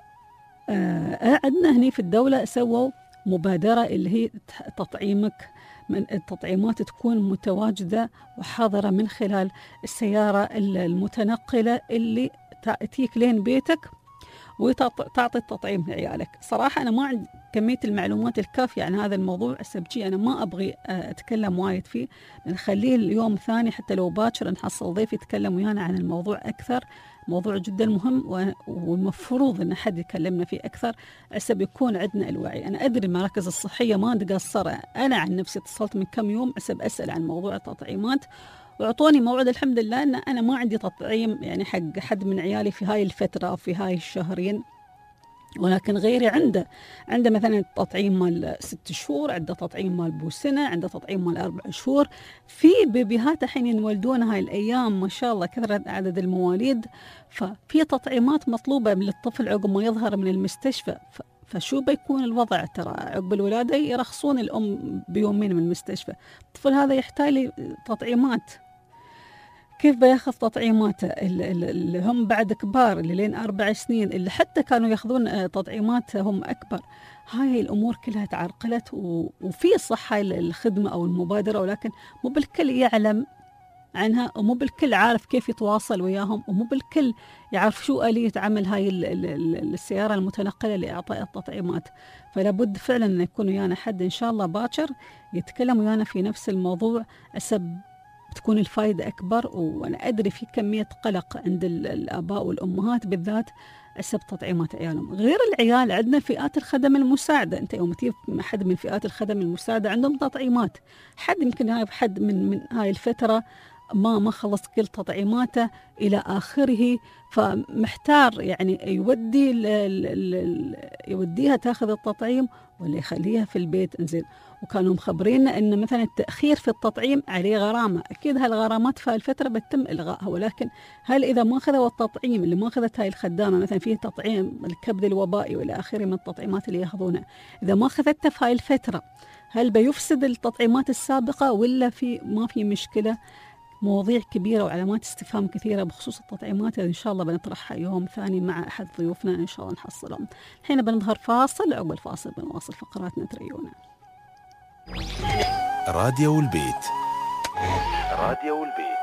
هنا في الدولة سووا مبادرة اللي هي تطعيمك من التطعيمات تكون متواجدة وحاضرة من خلال السيارة المتنقلة اللي تأتيك لين بيتك وتعطي التطعيم لعيالك. صراحة أنا ما عندي كمية المعلومات الكافية عن هذا الموضوع، أسبجي أنا ما أبغي أتكلم وايد فيه، نخليه اليوم ثاني حتى لو باكر نحصل ضيف يتكلم ويانا عن الموضوع أكثر. موضوع جدا مهم والمفروض أن حد يكلمنا فيه أكثر أسب يكون عندنا الوعي. أنا أدري المراكز الصحية ما تقصر، أنا عن نفسي اتصلت من كم يوم أسب أسأل عن موضوع التطعيمات وأعطوني موعد الحمد لله أن أنا ما عندي تطعيم يعني حق حد من عيالي في هاي الفترة أو في هاي الشهرين، ولكن غيري عنده عنده مثلا تطعيم مال ست شهور، عنده تطعيم مال بو سنة، عنده تطعيم مال أربع شهور. في بيبيهات الحين ينولدون هاي الأيام ما شاء الله كثرة عدد المواليد، ففي تطعيمات مطلوبة للطفل عقب ما يظهر من المستشفى. فشو بيكون الوضع؟ ترى عقب الولادة يرخصون الأم بيومين من المستشفى، الطفل هذا يحتاج تطعيمات. كيف بياخذ تطعيماته اللي هم بعد كبار اللي لين أربع سنين اللي حتى كانوا ياخذون تطعيمات هم أكبر؟ هاي الأمور كلها تعرقلت وفي صحة الخدمة أو المبادرة، ولكن مو بالكل يعلم عنها ومو بالكل عارف كيف يتواصل وياهم ومو بالكل يعرف شو آلية عمل هاي السيارة المتنقلة لإعطاء التطعيمات. فلا بد فعلا أن يكون ويانا حد إن شاء الله باكر يتكلم ويانا في نفس الموضوع أسب تكون الفائدة أكبر. وأنا أدري في كمية قلق عند الآباء والأمهات بالذات أسب تطعيمات عيالهم. غير العيال عندنا فئات الخدم المساعدة، أنت يوم تجيب حد من فئات الخدم المساعدة عندهم تطعيمات، حد يمكن هاي حد من من هاي الفترة ما ما خلص كل تطعيماته إلى آخره، فمحتار يعني يودي ال ال ال يوديها تاخذ التطعيم ولا يخليها في البيت. انزين وكانوا مخبريننا أن مثلا التأخير في التطعيم عليه غرامة، أكيد هالغرامات في هالفترة بتم إلغائها، ولكن هل إذا ما أخذوا التطعيم اللي ما أخذت هاي الخدامة مثلا فيه تطعيم الكبد الوبائي والى آخره من التطعيمات اللي ياخذونها، إذا ما أخذتها في هاي الفترة هل بيفسد التطعيمات السابقة ولا في ما في مشكلة؟ مواضيع كبيرة وعلامات استفهام كثيرة بخصوص التطعيمات إن شاء الله بنطرحها يوم ثاني مع أحد ضيوفنا إن شاء الله نحصلهم. الحين بنظهر فاصل، عقب الفاصل بنواصل فقراتنا تريونا. راديو البيت. راديو البيت.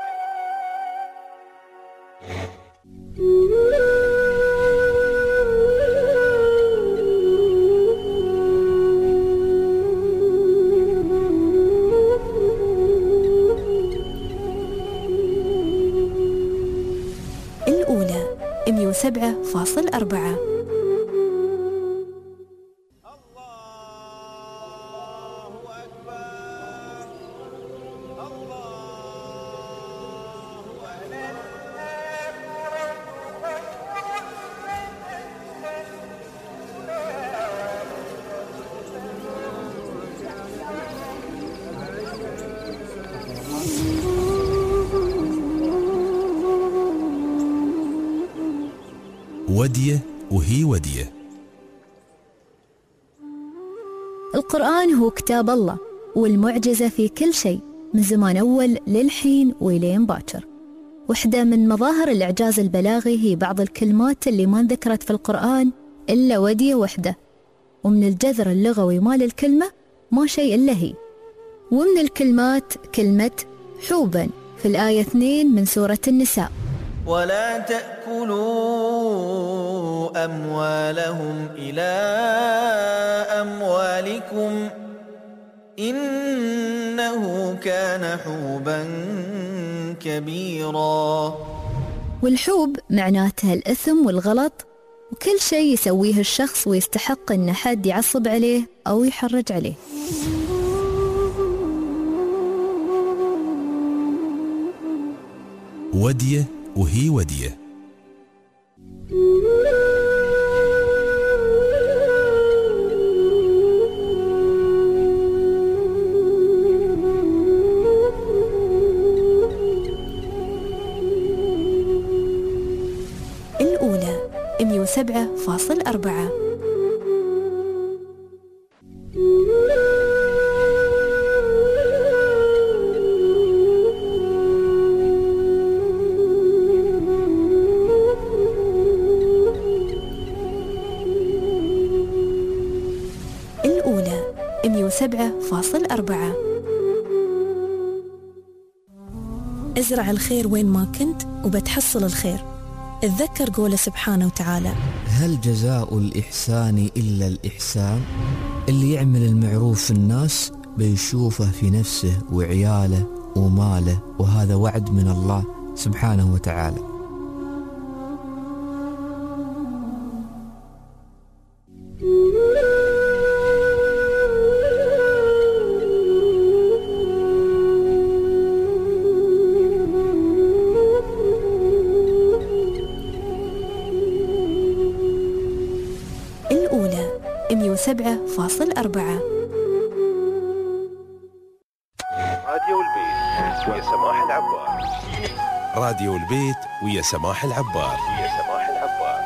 الأولى مئة وسبعة فاصلة أربعة. ودية وهي ودية. القرآن هو كتاب الله والمعجزة في كل شيء من زمان أول للحين وإلين باكر. وحدة من مظاهر الإعجاز البلاغي هي بعض الكلمات اللي ما ذكرت في القرآن إلا ودية وحدة، ومن الجذر اللغوي مال الكلمة ما شيء إلا هي. ومن الكلمات كلمة حوبا في الآية اثنين من سورة النساء: ولا تأكلوا أموالهم إلى أموالكم إنه كان حوبا كبيرا. والحوب معناتها الإثم والغلط، وكل شيء يسويه الشخص ويستحق أن حد يعصب عليه أو يحرج عليه. ودية وهي ودية. الأولى مئة وسبعة فاصل أربعة. الأولى مئة وسبعة فاصل أربعة. ازرع الخير وين ما كنت وبتحصل الخير. اتذكر قوله سبحانه وتعالى: هل جزاء الإحسان إلا الإحسان؟ اللي يعمل المعروف في الناس بيشوفه في نفسه وعياله وماله، وهذا وعد من الله سبحانه وتعالى. مئة وسبعة فاصل أربعة. راديو البيت ويا سماح العبار. راديو البيت ويا سماح العبار. ويا سماح العبار.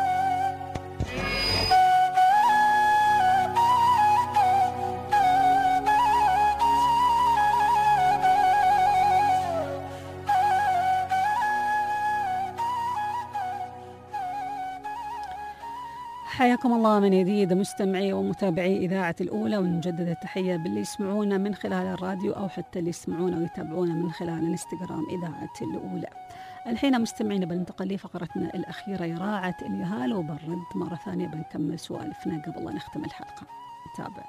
حياكم الله من جديد مستمعي ومتابعي إذاعة الأولى، ونجدد التحية باللي يسمعونا من خلال الراديو أو حتى اللي يسمعونا ويتابعونا من خلال الانستغرام إذاعة الأولى. الحين مستمعين بننتقل لفقرتنا الأخيرة يراعة اليهال، وبنرد مرة ثانية بنكمل سوالفنا قبل لا نختم الحلقة. نتابع.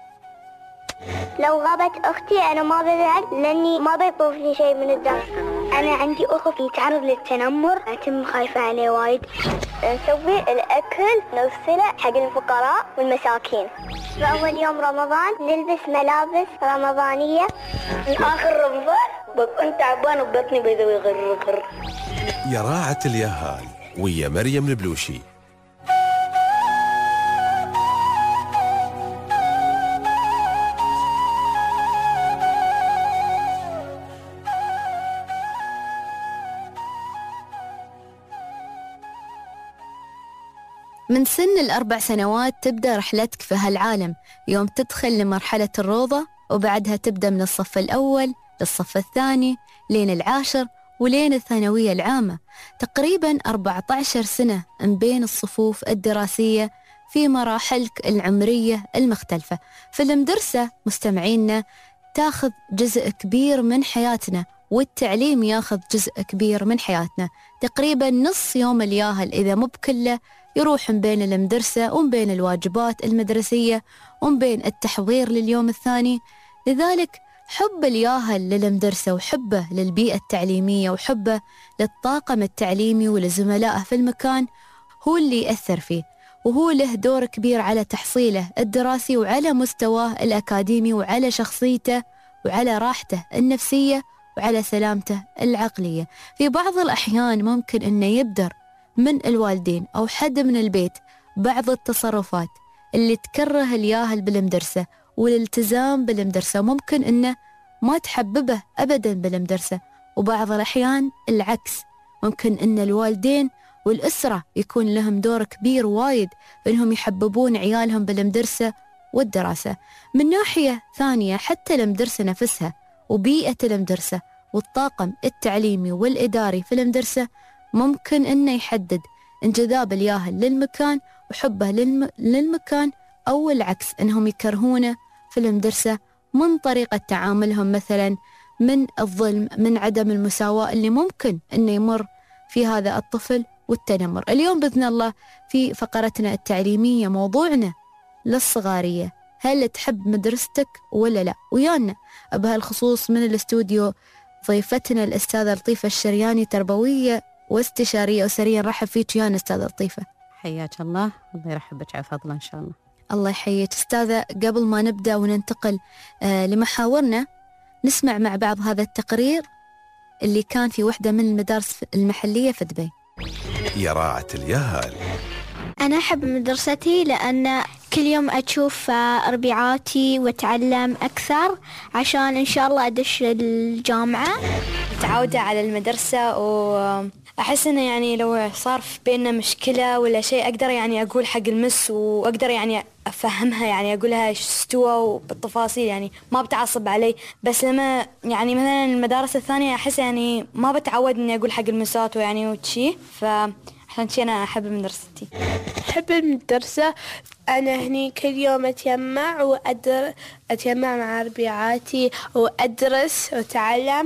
لو غابت أختي أنا ما بزعل لأني ما بيطوفني شيء من الدرس. أنا عندي أخت يتعرض للتنمر، أتم خايفة عليه وايد. نسوي الأكل نوصله حق الفقراء والمساكين. بأول يوم رمضان نلبس ملابس رمضانية. من آخر رمضان بكون تعبان وبطني بيسوي غر غر. يراعة اليهال ويا مريم البلوشي. من سن الأربع سنوات تبدأ رحلتك في هالعالم، يوم تدخل لمرحلة الروضة، وبعدها تبدأ من الصف الأول للصف الثاني لين العاشر ولين الثانوية العامة. تقريبا أربعة عشر سنة من بين الصفوف الدراسية في مراحلك العمرية المختلفة. في المدرسة مستمعينا تاخذ جزء كبير من حياتنا، والتعليم ياخذ جزء كبير من حياتنا. تقريبا نص يوم الياهل إذا مو بكله يروح من بين المدرسة ومن بين الواجبات المدرسية ومن بين التحضير لليوم الثاني. لذلك حب الياهل للمدرسة وحبه للبيئة التعليمية وحبه للطاقم التعليمي ولزملائه في المكان هو اللي يأثر فيه، وهو له دور كبير على تحصيله الدراسي وعلى مستواه الأكاديمي وعلى شخصيته وعلى راحته النفسية وعلى سلامته العقلية. في بعض الأحيان ممكن أنه يبدر من الوالدين أو حد من البيت بعض التصرفات اللي تكره الياهل بالمدرسة والالتزام بالمدرسة، ممكن أنه ما تحببه أبدا بالمدرسة. وبعض الأحيان العكس، ممكن أن الوالدين والأسرة يكون لهم دور كبير وايد إنهم يحببون عيالهم بالمدرسة والدراسة. من ناحية ثانية حتى المدرسة نفسها وبيئة المدرسة والطاقم التعليمي والإداري في المدرسة ممكن إنه يحدد انجذاب الياهل للمكان وحبه للم... للمكان، أو العكس إنهم يكرهونه في المدرسة من طريقة تعاملهم، مثلا من الظلم، من عدم المساواة اللي ممكن إنه يمر في هذا الطفل، والتنمر. اليوم بإذن الله في فقرتنا التعليمية موضوعنا للصغارية، هل تحب مدرستك ولا لا؟ ويانا بهالخصوص من الاستوديو ضيفتنا الأستاذة لطيفة الشرياني، تربوية واستشارية أسرية. نرحب فيك يانا أستاذة لطيفة. حياك الله. الله يرحب بك على فضله إن شاء الله. الله يحييك أستاذة. قبل ما نبدأ وننتقل آه لمحاورنا، نسمع مع بعض هذا التقرير اللي كان في وحدة من المدارس المحلية في دبي. يراعة الياهل. أنا أحب مدرستي لأن كل يوم أشوف ربيعاتي وأتعلم أكثر عشان إن شاء الله أدش الجامعة. متعودة على المدرسة وأحس إنه يعني لو صار في بيننا مشكلة ولا شيء أقدر يعني أقول حق المس وأقدر يعني أفهمها، يعني أقولها إيش استوى وبالتفاصيل، يعني ما بتعصب علي. بس لما يعني مثلا المدارس الثانية أحس يعني ما بتعود إني أقول حق المسات ويعني وشي، فعشان شي أنا أحب مدرستي. أحب المدرسة، أنا هني كل يوم أتجمع وأدر أتجمع مع ربيعاتي وأدرس وأتعلم،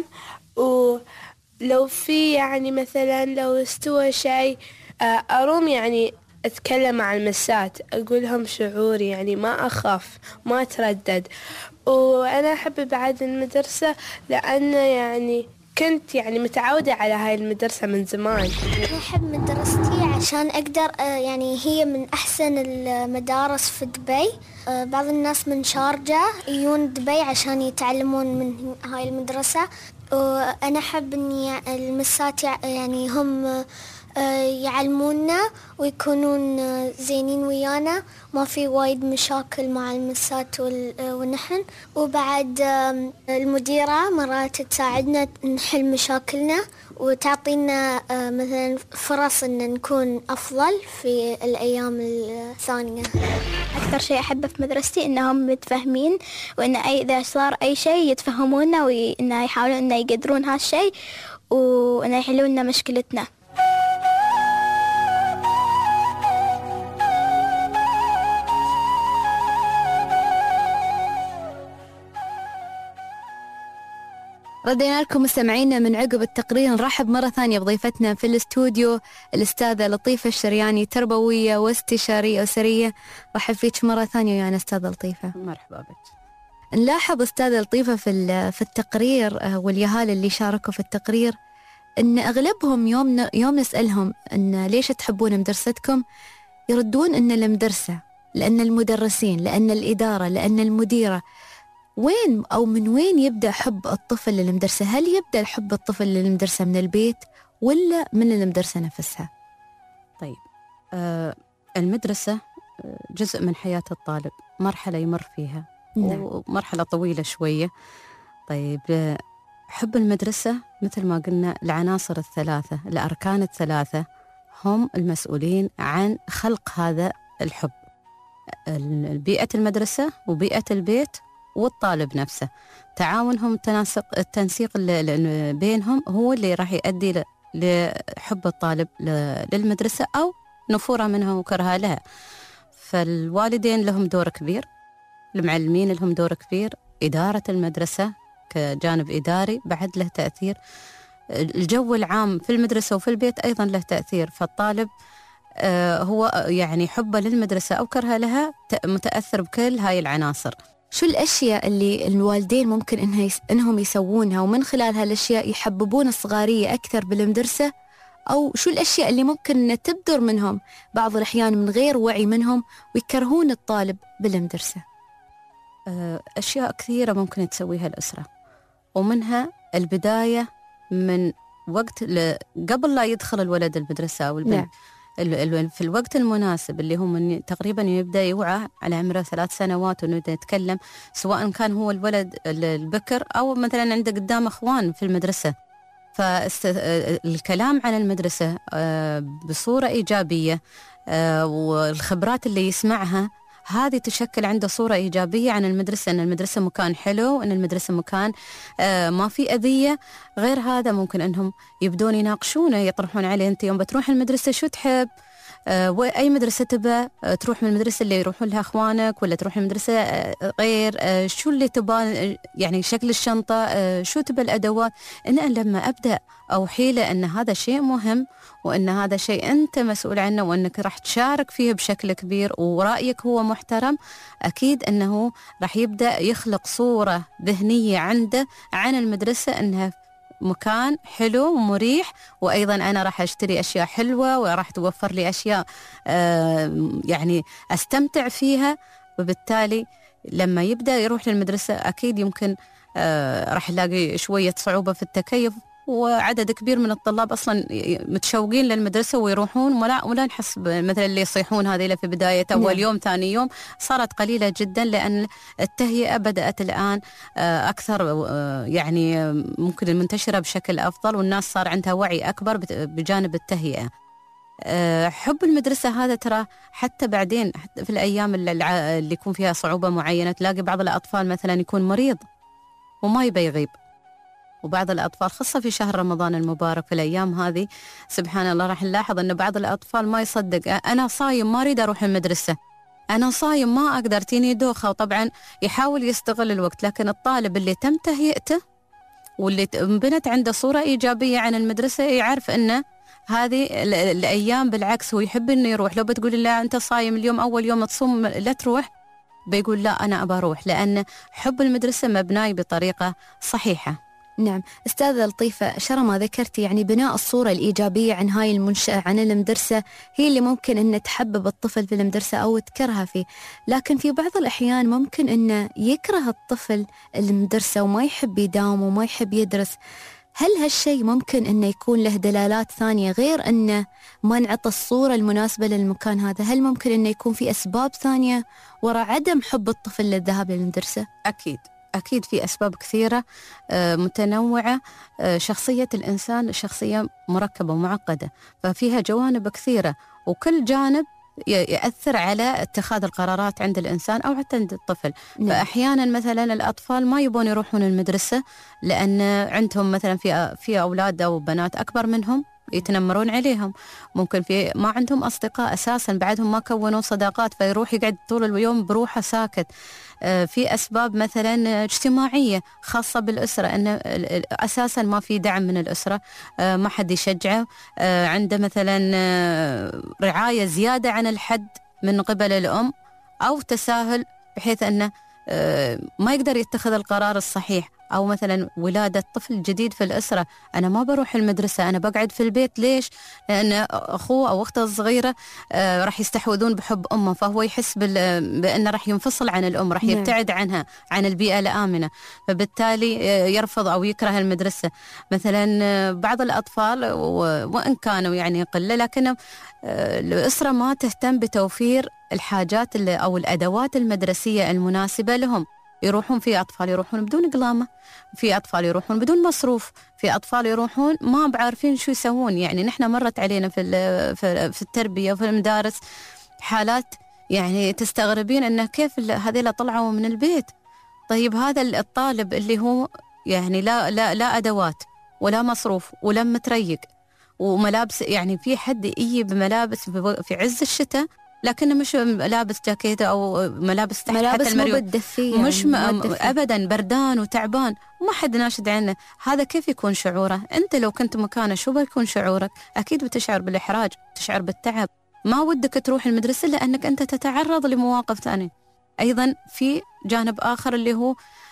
ولو في يعني مثلا لو استوى شيء أروم يعني أتكلم مع المسات، أقول لهم شعوري، يعني ما أخاف ما أتردد. وأنا أحب بعد المدرسة لأن يعني كنت يعني متعودة على هاي المدرسة من زمان. أنا أحب مدرستي عشان أقدر يعني هي من أحسن المدارس في دبي. بعض الناس من شارجة يجون دبي عشان يتعلمون من هاي المدرسة، وأنا أحب إني المسات يعني هم يعلمونا ويكونون زينين ويانا، ما في وايد مشاكل مع المسات ونحن. وبعد المديرة مرات تساعدنا نحل مشاكلنا وتعطينا مثلا فرص ان نكون افضل في الايام الثانية. اكثر شيء احبه في مدرستي انهم متفاهمين، وان اي اذا صار اي شيء يتفهمونا وان يحاولون ان يقدرون هالشيء وان يحلون لنا مشكلتنا. ردينا لكم مستمعينا من عقب التقرير. نرحب مرة ثانية بضيفتنا في الاستوديو الأستاذة لطيفة الشرياني، تربوية واستشارية أسرية. رحب فيك مرة ثانية ويانا أستاذة لطيفة. مرحبا بك. نلاحظ أستاذة لطيفة في في التقرير واليهال اللي شاركوا في التقرير إن أغلبهم يوم يوم نسألهم إن ليش تحبون مدرستكم، يردون إن المدرسة، لأن المدرسين، لأن الإدارة، لأن المديرة. وين أو من وين يبدأ حب الطفل للمدرسة؟ هل يبدأ حب الطفل للمدرسة من البيت ولا من المدرسة نفسها؟ طيب آه المدرسة جزء من حياة الطالب، مرحلة يمر فيها. نعم. ومرحلة طويلة شوية. طيب حب المدرسة مثل ما قلنا العناصر الثلاثة، الأركان الثلاثة هم المسؤولين عن خلق هذا الحب. بيئة المدرسة وبيئة البيت والطالب نفسه، تعاونهم التناسق التنسيق اللي بينهم هو اللي راح يؤدي لحب الطالب للمدرسة أو نفوره منها وكرهها لها. فالوالدين لهم دور كبير، المعلمين لهم دور كبير، إدارة المدرسة كجانب إداري بعد له تأثير، الجو العام في المدرسة وفي البيت أيضا له تأثير. فالطالب هو يعني حبه للمدرسة أو كرهها لها متأثر بكل هاي العناصر. شو الأشياء اللي الوالدين ممكن إنها يس... إنهم يسوونها ومن خلال هالأشياء يحببون الصغارية أكثر بالمدرسة؟ أو شو الأشياء اللي ممكن أن تبدر منهم بعض الأحيان من غير وعي منهم ويكرهون الطالب بالمدرسة؟ أشياء كثيرة ممكن تسويها الأسرة، ومنها البداية من وقت ل... قبل لا يدخل الولد المدرسة أو البنت. نعم. في الوقت المناسب اللي هم تقريبا يبدأ يوعى على عمره ثلاث سنوات وإنه يتكلم، سواء كان هو الولد البكر أو مثلا عنده قدام أخوان في المدرسة. فالكلام عن المدرسة بصورة إيجابية والخبرات اللي يسمعها هذه تشكل عنده صورة إيجابية عن المدرسة، أن المدرسة مكان حلو، أن المدرسة مكان ما في أذية. غير هذا ممكن أنهم يبدون يناقشونه، يطرحون عليه أنت يوم بتروح المدرسة شو تحب، وأي مدرسة تبى تروح من المدرسة اللي يروحون لها أخوانك ولا تروح المدرسة غير، شو اللي تبى يعني شكل الشنطة، شو تبى الأدوات. إن لما أبدأ أوحي له أن هذا شيء مهم وأن هذا شيء أنت مسؤول عنه وأنك راح تشارك فيه بشكل كبير ورأيك هو محترم، أكيد أنه راح يبدأ يخلق صورة ذهنية عنده عن المدرسة أنها مكان حلو ومريح، وأيضا أنا راح أشتري أشياء حلوة وراح توفر لي أشياء آه يعني أستمتع فيها. وبالتالي لما يبدأ يروح للمدرسة أكيد يمكن آه راح يلاقي شوية صعوبة في التكيف، وعدد كبير من الطلاب أصلا متشوقين للمدرسة ويروحون ولا ولا نحس مثلا اللي يصيحون هذه في بداية أول نعم. يوم ثاني يوم صارت قليلة جدا، لأن التهيئة بدأت الآن أكثر يعني ممكن المنتشرة بشكل أفضل، والناس صار عندها وعي أكبر بجانب التهيئة. حب المدرسة هذا ترى حتى بعدين حتى في الأيام اللي, اللي يكون فيها صعوبة معينة تلاقي بعض الأطفال مثلا يكون مريض وما يبي يغيب، وبعض الأطفال خاصة في شهر رمضان المبارك في الأيام هذه سبحان الله راح نلاحظ أن بعض الأطفال ما يصدق أنا صايم ما أريد أروح المدرسة، أنا صايم ما أقدر تيني دوخة، وطبعا يحاول يستغل الوقت. لكن الطالب اللي تم تهيئته واللي بنت عنده صورة إيجابية عن المدرسة يعرف أنه هذه الأيام بالعكس هو يحب أنه يروح. لو بتقول لا أنت صايم اليوم أول يوم تصوم لا تروح، بيقول لا أنا أبى أروح، لأن حب المدرسة مبناي بطريقة صحيحة. نعم أستاذة لطيفة، شرى ما ذكرتي يعني بناء الصورة الإيجابية عن هاي المنشأة عن المدرسة هي اللي ممكن أن تحبب الطفل في المدرسة أو تكرهه فيه، لكن في بعض الأحيان ممكن أنه يكره الطفل المدرسة وما يحب يداوم وما يحب يدرس. هل هالشيء ممكن أنه يكون له دلالات ثانية غير أنه ما نعطى الصورة المناسبة للمكان هذا؟ هل ممكن أنه يكون في أسباب ثانية وراء عدم حب الطفل للذهاب للمدرسة؟ أكيد أكيد في أسباب كثيرة متنوعة. شخصية الإنسان شخصية مركبة ومعقدة، ففيها جوانب كثيرة وكل جانب يأثر على اتخاذ القرارات عند الإنسان أو حتى عند الطفل. نعم. فأحيانا مثلا الأطفال ما يبون يروحون المدرسة لأن عندهم مثلا في في أولاد أو بنات أكبر منهم يتنمرون عليهم، ممكن في ما عندهم أصدقاء أساسا بعدهم ما كونوا صداقات فيروح يقعد طول اليوم بروحه ساكت. في أسباب مثلا اجتماعية خاصة بالأسرة، أن أساسا ما في دعم من الأسرة، ما حد يشجعه، عنده مثلا رعاية زيادة عن الحد من قبل الأم أو تساهل بحيث أنه ما يقدر يتخذ القرار الصحيح. أو مثلا ولادة طفل جديد في الأسرة، أنا ما بروح المدرسة أنا بقعد في البيت، ليش؟ لأن أخوه أو أخته الصغيرة آه راح يستحوذون بحب أمه، فهو يحس بأنه راح ينفصل عن الأم، راح يبتعد عنها عن البيئة الآمنة، فبالتالي آه يرفض أو يكره المدرسة. مثلا آه بعض الأطفال وإن كانوا يعني قلة لكن آه الأسرة ما تهتم بتوفير الحاجات أو الأدوات المدرسية المناسبة لهم. يروحون في أطفال يروحون بدون قلامة، في أطفال يروحون بدون مصروف، في أطفال يروحون ما بعارفين شو يسوون. يعني نحن مرت علينا في في التربية وفي المدارس حالات يعني تستغربين إنه كيف هذيلا طلعوا من البيت. طيب هذا الطالب اللي هو يعني لا لا لا أدوات ولا مصروف ولا متريق وملابس، يعني في حد يجيب ملابس في عز الشتاء لكنه مش لابس جاكيته أو ملابس تحت ملابس حتى المريوط، مدفية مش م... أبدا بردان وتعبان وما حد ناشد عنه. هذا كيف يكون شعوره؟ أنت لو كنت مكانه شو بيكون شعورك؟ أكيد بتشعر بالإحراج، تشعر بالتعب، ما ودك تروح المدرسة لأنك أنت تتعرض لمواقف ثانية. أيضا في جانب آخر اللي هو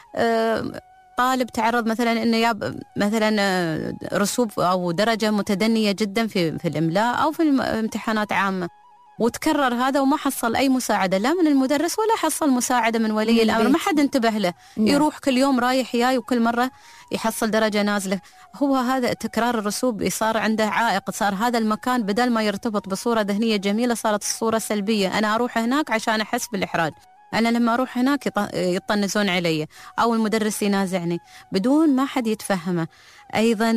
آه طالب تعرض مثلا انه ياب مثلا رسوب او درجه متدنيه جدا في في الاملاء او في امتحانات عامه، وتكرر هذا وما حصل أي مساعدة لا من المدرس ولا حصل مساعدة من ولي الأمر، ما حد انتبه له. نعم. يروح كل يوم رايح جاي وكل مرة يحصل درجة نازلة. هو هذا تكرار الرسوب صار عنده عائق، صار هذا المكان بدل ما يرتبط بصورة ذهنية جميلة صارت الصورة سلبية، أنا أروح هناك عشان أحس بالإحراج. أنا لما أروح هناك يطنزون علي أو المدرس ينازعني بدون ما حد يتفهمه. أيضا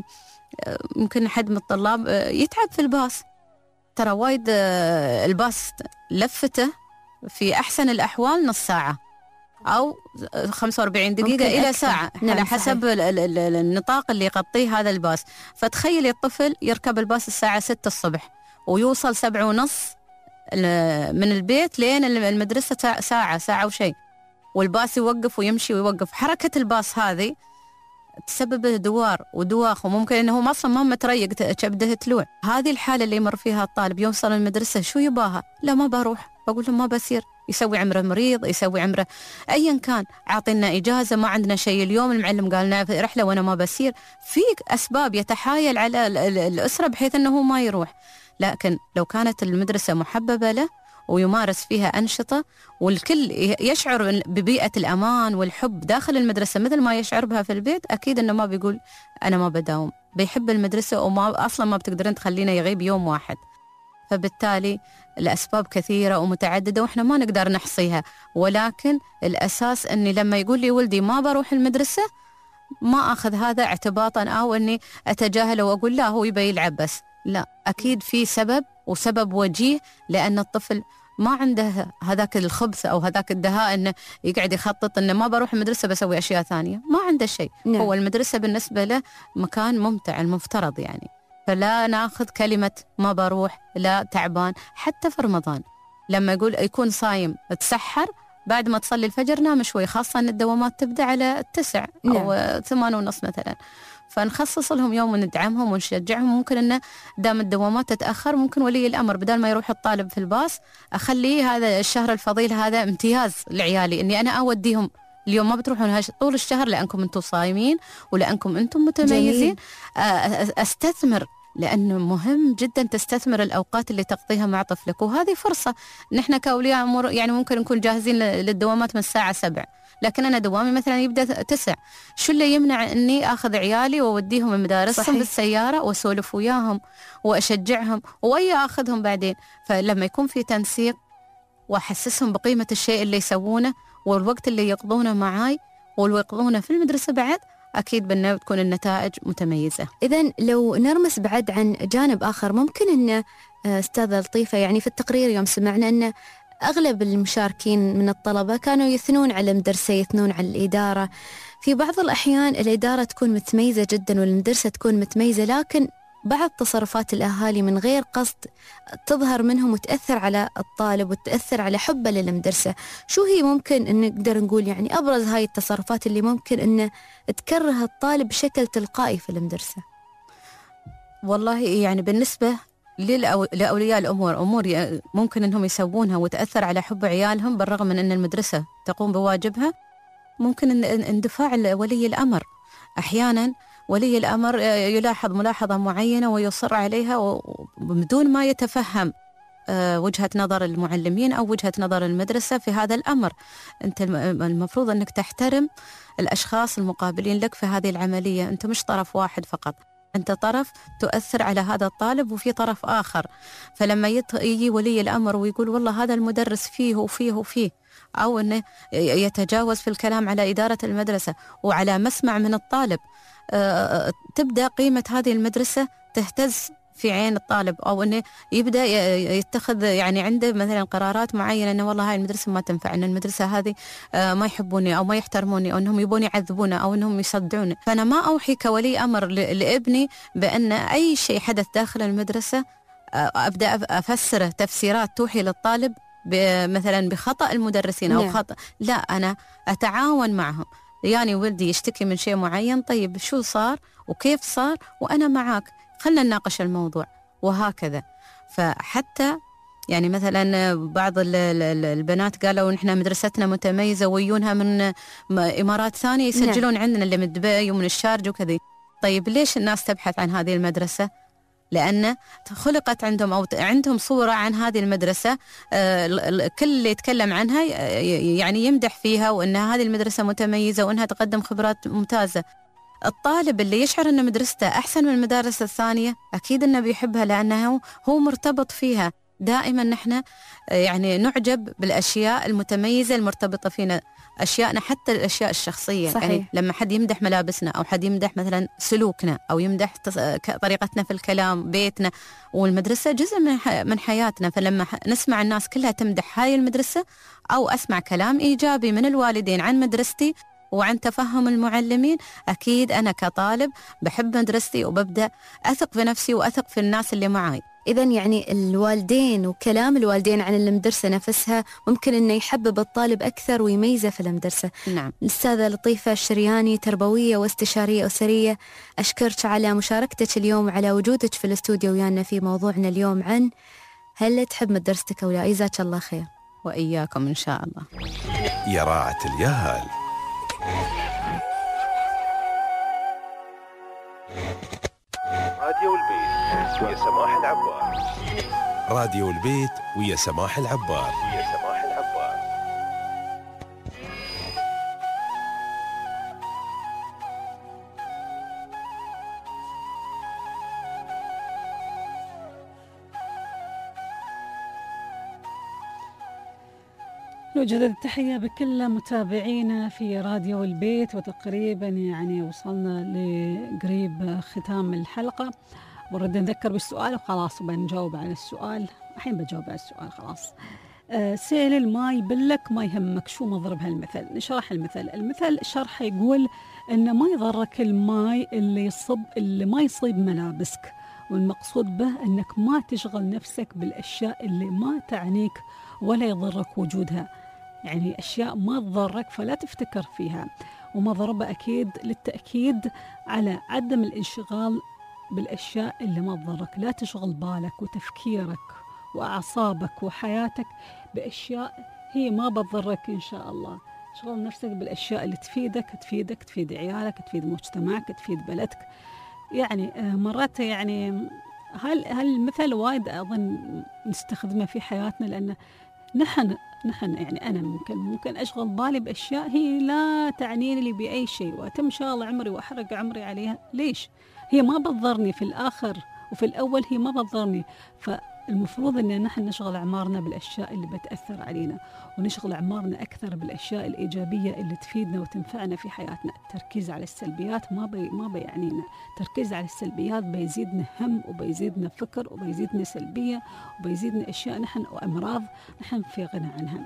ممكن حد من الطلاب يتعب في الباص، ترى وايد الباص لفته في أحسن الأحوال نص ساعة أو خمسة وأربعين دقيقة إلى أكثر. ساعة نعم على حسب النطاق اللي يغطيه هذا الباص. فتخيل الطفل يركب الباص الساعة ستة الصبح ويوصل سبعة ونص من البيت لين المدرسة ساعة ساعة وشيء، والباص يوقف ويمشي ويوقف. حركة الباص هذه تسبب دوار ودواخ، وممكن انه اصلا ما متريق كبده تلوع. هذه الحاله اللي يمر فيها الطالب يوصل المدرسه شو يباها؟ لا ما بروح، بقول له ما بسير، يسوي عمره مريض، يسوي عمره ايا كان، عاطينا اجازه، ما عندنا شيء اليوم، المعلم قال لنا في رحله وانا ما بسير. في اسباب يتحايل على الاسره بحيث انه ما يروح. لكن لو كانت المدرسه محببه له ويمارس فيها أنشطة والكل يشعر ببيئة الأمان والحب داخل المدرسة مثل ما يشعر بها في البيت، أكيد أنه ما بيقول أنا ما بداوم، بيحب المدرسة وما أصلا ما بتقدرين تخلينا يغيب يوم واحد. فبالتالي الأسباب كثيرة ومتعددة وإحنا ما نقدر نحصيها، ولكن الأساس أني لما يقول لي ولدي ما بروح المدرسة ما أخذ هذا اعتباطا أو أني أتجاهله وأقول لا هو يبي يلعب بس. لا، أكيد في سبب وسبب وجيه، لأن الطفل ما عنده هذاك الخبث أو هذاك الدهاء أنه يقعد يخطط أنه ما بروح المدرسة بسوي أشياء ثانية، ما عنده شيء. نعم. هو المدرسة بالنسبة له مكان ممتع المفترض يعني، فلا ناخذ كلمة ما بروح لا تعبان. حتى في رمضان لما يقول يكون صايم تسحر بعد ما تصلي الفجر نام شوي، خاصة أن الدوامات تبدأ على التسع أو نعم. ثمان ونص مثلا، فنخصص لهم يوم وندعمهم ونشجعهم. ممكن أنه دام الدوامات تتأخر ممكن ولي الأمر بدل ما يروح الطالب في الباص أخليه هذا الشهر الفضيل هذا امتياز لعيالي، أني أنا أوديهم اليوم ما بتروحون طول الشهر لأنكم أنتم صايمين ولأنكم أنتم متميزين. أستثمر، لأنه مهم جدا تستثمر الأوقات اللي تقضيها مع طفلك، وهذه فرصة. نحن كأولياء أمور يعني ممكن نكون جاهزين للدوامات من الساعة سبع، لكن أنا دوامي مثلا يبدأ تسع، شو اللي يمنع أني أخذ عيالي ووديهم المدارسهم بالسيارة وأسولف وياهم وأشجعهم ويا أخذهم بعدين. فلما يكون في تنسيق وأحسسهم بقيمة الشيء اللي يسوونه والوقت اللي يقضونه معاي والوقضونه في المدرسة بعد، أكيد بأنه تكون النتائج متميزة. إذن لو نرمس بعد عن جانب آخر، ممكن أن أستاذة لطيفة يعني في التقرير يوم سمعنا أن أغلب المشاركين من الطلبة كانوا يثنون على المدرسة، يثنون على الإدارة. في بعض الأحيان الإدارة تكون متميزة جدا والمدرسة تكون متميزة، لكن بعض تصرفات الأهالي من غير قصد تظهر منهم وتأثر على الطالب وتأثر على حبه للمدرسة. شو هي ممكن أن نقدر نقول يعني أبرز هاي التصرفات اللي ممكن أن تكره الطالب بشكل تلقائي في المدرسة؟ والله يعني بالنسبة لأولياء الأمور أمور ممكن أنهم يسوونها وتأثر على حب عيالهم بالرغم من أن المدرسة تقوم بواجبها. ممكن اندفاع ولي الأمر، أحيانا ولي الأمر يلاحظ ملاحظة معينة ويصر عليها بدون ما يتفهم وجهة نظر المعلمين أو وجهة نظر المدرسة في هذا الأمر. أنت المفروض أنك تحترم الأشخاص المقابلين لك في هذه العملية، أنت مش طرف واحد فقط، أنت طرف تؤثر على هذا الطالب وفي طرف آخر. فلما يجي ولي الأمر ويقول والله هذا المدرس فيه وفيه وفيه، أو أنه يتجاوز في الكلام على إدارة المدرسة وعلى مسمع من الطالب، تبدأ قيمة هذه المدرسة تهتز في عين الطالب، أو أنه يبدأ يتخذ يعني عنده مثلا قرارات معينة أنه والله هاي المدرسة ما تنفع، أن المدرسة هذه ما يحبوني أو ما يحترموني أو أنهم يبون يعذبونه أو أنهم يصدعونه. فأنا ما أوحي كولي أمر لابني بأن أي شيء حدث داخل المدرسة أبدأ أفسره تفسيرات توحي للطالب مثلا بخطأ المدرسين أو خطأ. لا، أنا أتعاون معهم. يعني ولدي يشتكي من شيء معين، طيب شو صار وكيف صار وأنا معاك، خلنا نناقش الموضوع وهكذا. فحتى يعني مثلا بعض البنات قالوا نحن مدرستنا متميزة ويونها من إمارات ثانية يسجلون عندنا اللي من دبي ومن الشارجة وكذا. طيب ليش الناس تبحث عن هذه المدرسة؟ لأن خلقت عندهم أو عندهم صورة عن هذه المدرسة، كل اللي يتكلم عنها يعني يمدح فيها وأن هذه المدرسة متميزة وأنها تقدم خبرات ممتازة. الطالب اللي يشعر أن مدرسته أحسن من المدارس الثانية أكيد أنه بيحبها، لأنه هو مرتبط فيها دائما نحن يعني نعجب بالأشياء المتميزة المرتبطة فينا، أشياءنا حتى الأشياء الشخصية. صحيح. يعني لما حد يمدح ملابسنا أو حد يمدح مثلا سلوكنا أو يمدح طريقتنا في الكلام، بيتنا، والمدرسة جزء من من حياتنا. فلما نسمع الناس كلها تمدح هاي المدرسة أو أسمع كلام إيجابي من الوالدين عن مدرستي وعن تفهم المعلمين، أكيد أنا كطالب بحب مدرستي وببدأ أثق في نفسي وأثق في الناس اللي معاي. إذن يعني الوالدين وكلام الوالدين عن المدرسة نفسها ممكن إنه يحبب الطالب أكثر ويميزه في المدرسة. نعم. الأستاذة لطيفة الشرياني، تربوية واستشارية أسرية، أشكرك على مشاركتك اليوم وعلى وجودك في الاستوديو ويانا في موضوعنا اليوم عن هل تحب مدرستك أو لا. جزاك الله خير. وإياكم إن شاء الله. يا راعة اليهال. راديو البيت ويا سماح العبار. راديو البيت ويا سماح العبار. ويا سماح العبار. نوجد التحية بكل متابعينا في راديو البيت، وتقريبا يعني وصلنا لقريب ختام الحلقة، ورد نذكر بالسؤال وخلاص وبنجاوب على السؤال. الحين بجاوب على السؤال خلاص. آه سيل الماء يبلك ما يهمك، شو مضرب هالمثل؟ نشرح المثل. المثل شرح يقول إن ما يضرك الماء اللي يصب اللي ما يصيب ملابسك، والمقصود به أنك ما تشغل نفسك بالأشياء اللي ما تعنيك ولا يضرك وجودها، يعني أشياء ما تضرك فلا تفتكر فيها. ومضربة أكيد للتأكيد على عدم الانشغال بالأشياء اللي ما تضرك. لا تشغل بالك وتفكيرك وأعصابك وحياتك بأشياء هي ما بتضرك إن شاء الله. شغل نفسك بالأشياء اللي تفيدك تفيدك تفيد عيالك، تفيد مجتمعك، تفيد بلدك. يعني مرات يعني هل هالمثل وايد أظن نستخدمه في حياتنا، لأن نحن نحن يعني أنا ممكن ممكن أشغل بالي بأشياء هي لا تعنيني لي بأي شيء، وأتم شغل عمري وأحرق عمري عليها. ليش؟ هي ما بتضرني في الآخر، وفي الأول هي ما بتضرني. فالمفروض أن نحن نشغل أعمارنا بالأشياء اللي بتأثر علينا، ونشغل أعمارنا أكثر بالأشياء الإيجابية اللي تفيدنا وتنفعنا في حياتنا. التركيز على السلبيات ما بي ما بيعنينا. التركيز على السلبيات بيزيدنا هم وبيزيدنا فكر وبيزيدنا سلبية وبيزيدنا أشياء نحن وأمراض نحن في غنى عنها.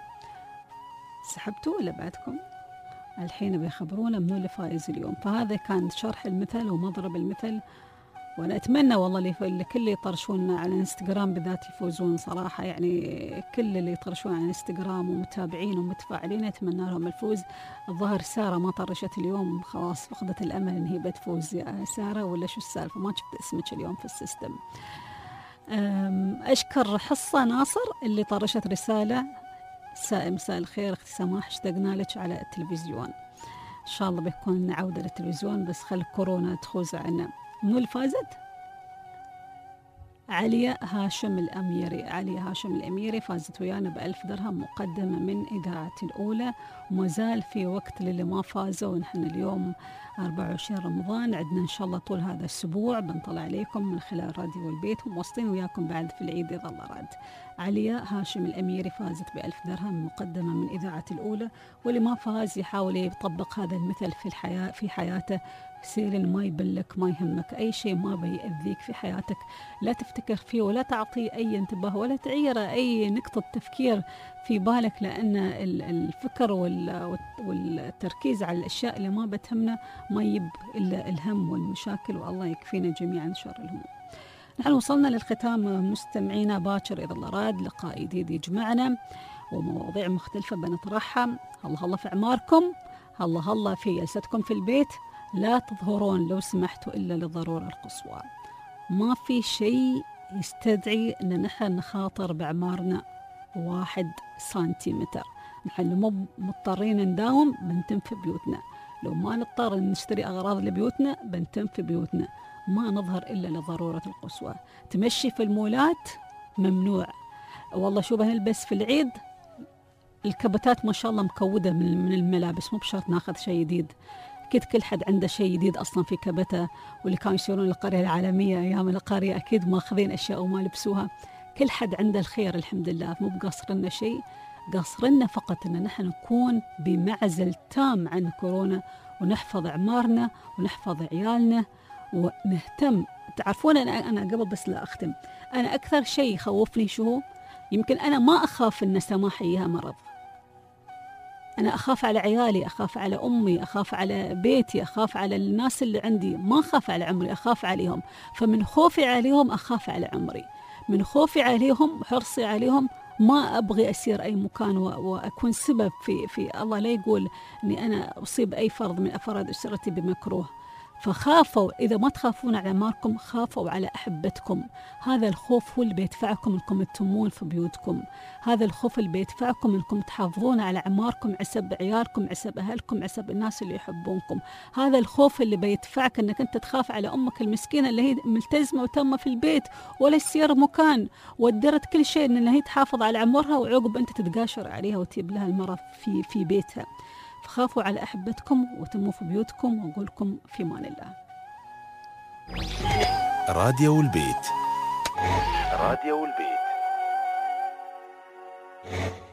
سحبتوا ولا بعدكم؟ الحين بيخبرونا منو اللي فايز اليوم. فهذا كان شرح المثل ومضرب المثل، وأنا أتمنى والله اللي كل اللي يطرشون على الانستغرام بالذات يفوزون صراحة. يعني كل اللي يطرشون على الانستغرام ومتابعين ومتفاعلين أتمنى لهم الفوز. الظاهر سارة ما طرشت اليوم، خلاص فقدت الأمل إن هي بتفوز. يا سارة ولا شو السالفة؟ ما شفت اسمك اليوم في السيستم. أشكر حصة ناصر اللي طرشت رسالة: مساء الخير أختي سماح، اشتقنا لك على التلفزيون. إن شاء الله بيكون لنا عودة للتلفزيون، بس خل كورونا تخوز عنا. منو اللي فازت؟ عليا هاشم الأميري. عليا هاشم الأميري فازت ويانا بألف درهم مقدمة من إذاعة الأولى، وما زال في وقت للي ما فازوا. ونحن اليوم أربعة وعشرين رمضان، عندنا إن شاء الله طول هذا الأسبوع بنطلع عليكم من خلال راديو البيت، ومواصلين وياكم بعد في العيد إذا الله راد. عليا هاشم الأميري فازت بألف درهم مقدمة من إذاعة الأولى، واللي ما فاز يحاول يطبق هذا المثل في الحياة في حياته. سيل ما يبلك ما يهمك، أي شيء ما بيأذيك في حياتك لا تفتكر فيه ولا تعطيه أي انتباه ولا تعيره أي نقطة تفكير في بالك، لأن الفكر والتركيز على الأشياء اللي ما بتهمنا ما يب إلا الهم والمشاكل، والله يكفينا جميعا شر الهموم. نحن وصلنا للختام مستمعينا، باكر إذا الله راد لقاء جديد يجمعنا ومواضيع مختلفة بنطرحها. الله الله في أعماركم، الله الله في جلستكم في البيت، لا تظهرون لو سمحتوا إلا للضرورة القصوى. ما في شيء يستدعي أن نحن نخاطر بأعمارنا واحد سنتيمتر. نحن مو مضطرين نداوم، بنتم في بيوتنا. لو ما نضطر نشتري أغراض لبيوتنا بنتم في بيوتنا. ما نظهر إلا للضرورة القصوى. تمشي في المولات ممنوع. والله شو بنلبس في العيد؟ الكبتات ما شاء الله مكودة من الملابس، مو بشرط ناخذ شيء جديد. أكيد كل حد عنده شيء جديد أصلا في كبته، واللي كانوا يسيرون القرية العالمية أيام القرية أكيد ماخذين أشياء وما لبسوها. كل حد عنده الخير الحمد لله، مو بقصرنا شيء، قصرنا فقط أن نحن نكون بمعزل تام عن كورونا، ونحفظ أعمارنا ونحفظ عيالنا ونهتم. تعرفون أنا, أنا قبل بس لا أختم، أنا أكثر شيء يخوفني شو؟ يمكن أنا ما أخاف أن سماح يجيها مرض، أنا أخاف على عيالي، أخاف على أمي، أخاف على بيتي، أخاف على الناس اللي عندي، ما أخاف على عمري، أخاف عليهم. فمن خوفي عليهم أخاف على عمري، من خوفي عليهم وحرصي عليهم ما أبغي أسير أي مكان وأكون سبب في في الله لا يقول أني أنا أصيب أي فرد من أفراد أسرتي بمكروه. فخافوا، إذا ما تخافون على أعماركم خافوا على أحبتكم. هذا الخوف هو اللي بيدفعكم أنكم تتمون في بيوتكم، هذا الخوف اللي بيدفعكم أنكم تحافظون على أعماركم عسب عيالكم، عسب أهلكم، عسب الناس اللي يحبونكم. هذا الخوف اللي بيدفعك أنك أنت تخاف على أمك المسكينة اللي هي ملتزمة وتامة في البيت ولا يصير مكان، ودرت كل شيء أن هي تحافظ على عمرها، وعقب أنت تتقاشر عليها وتجيب لها المرض في في بيتها. فخافوا على أحبتكم وتموا في بيوتكم، وأقول لكم في أمان الله. راديو البيت. راديو البيت.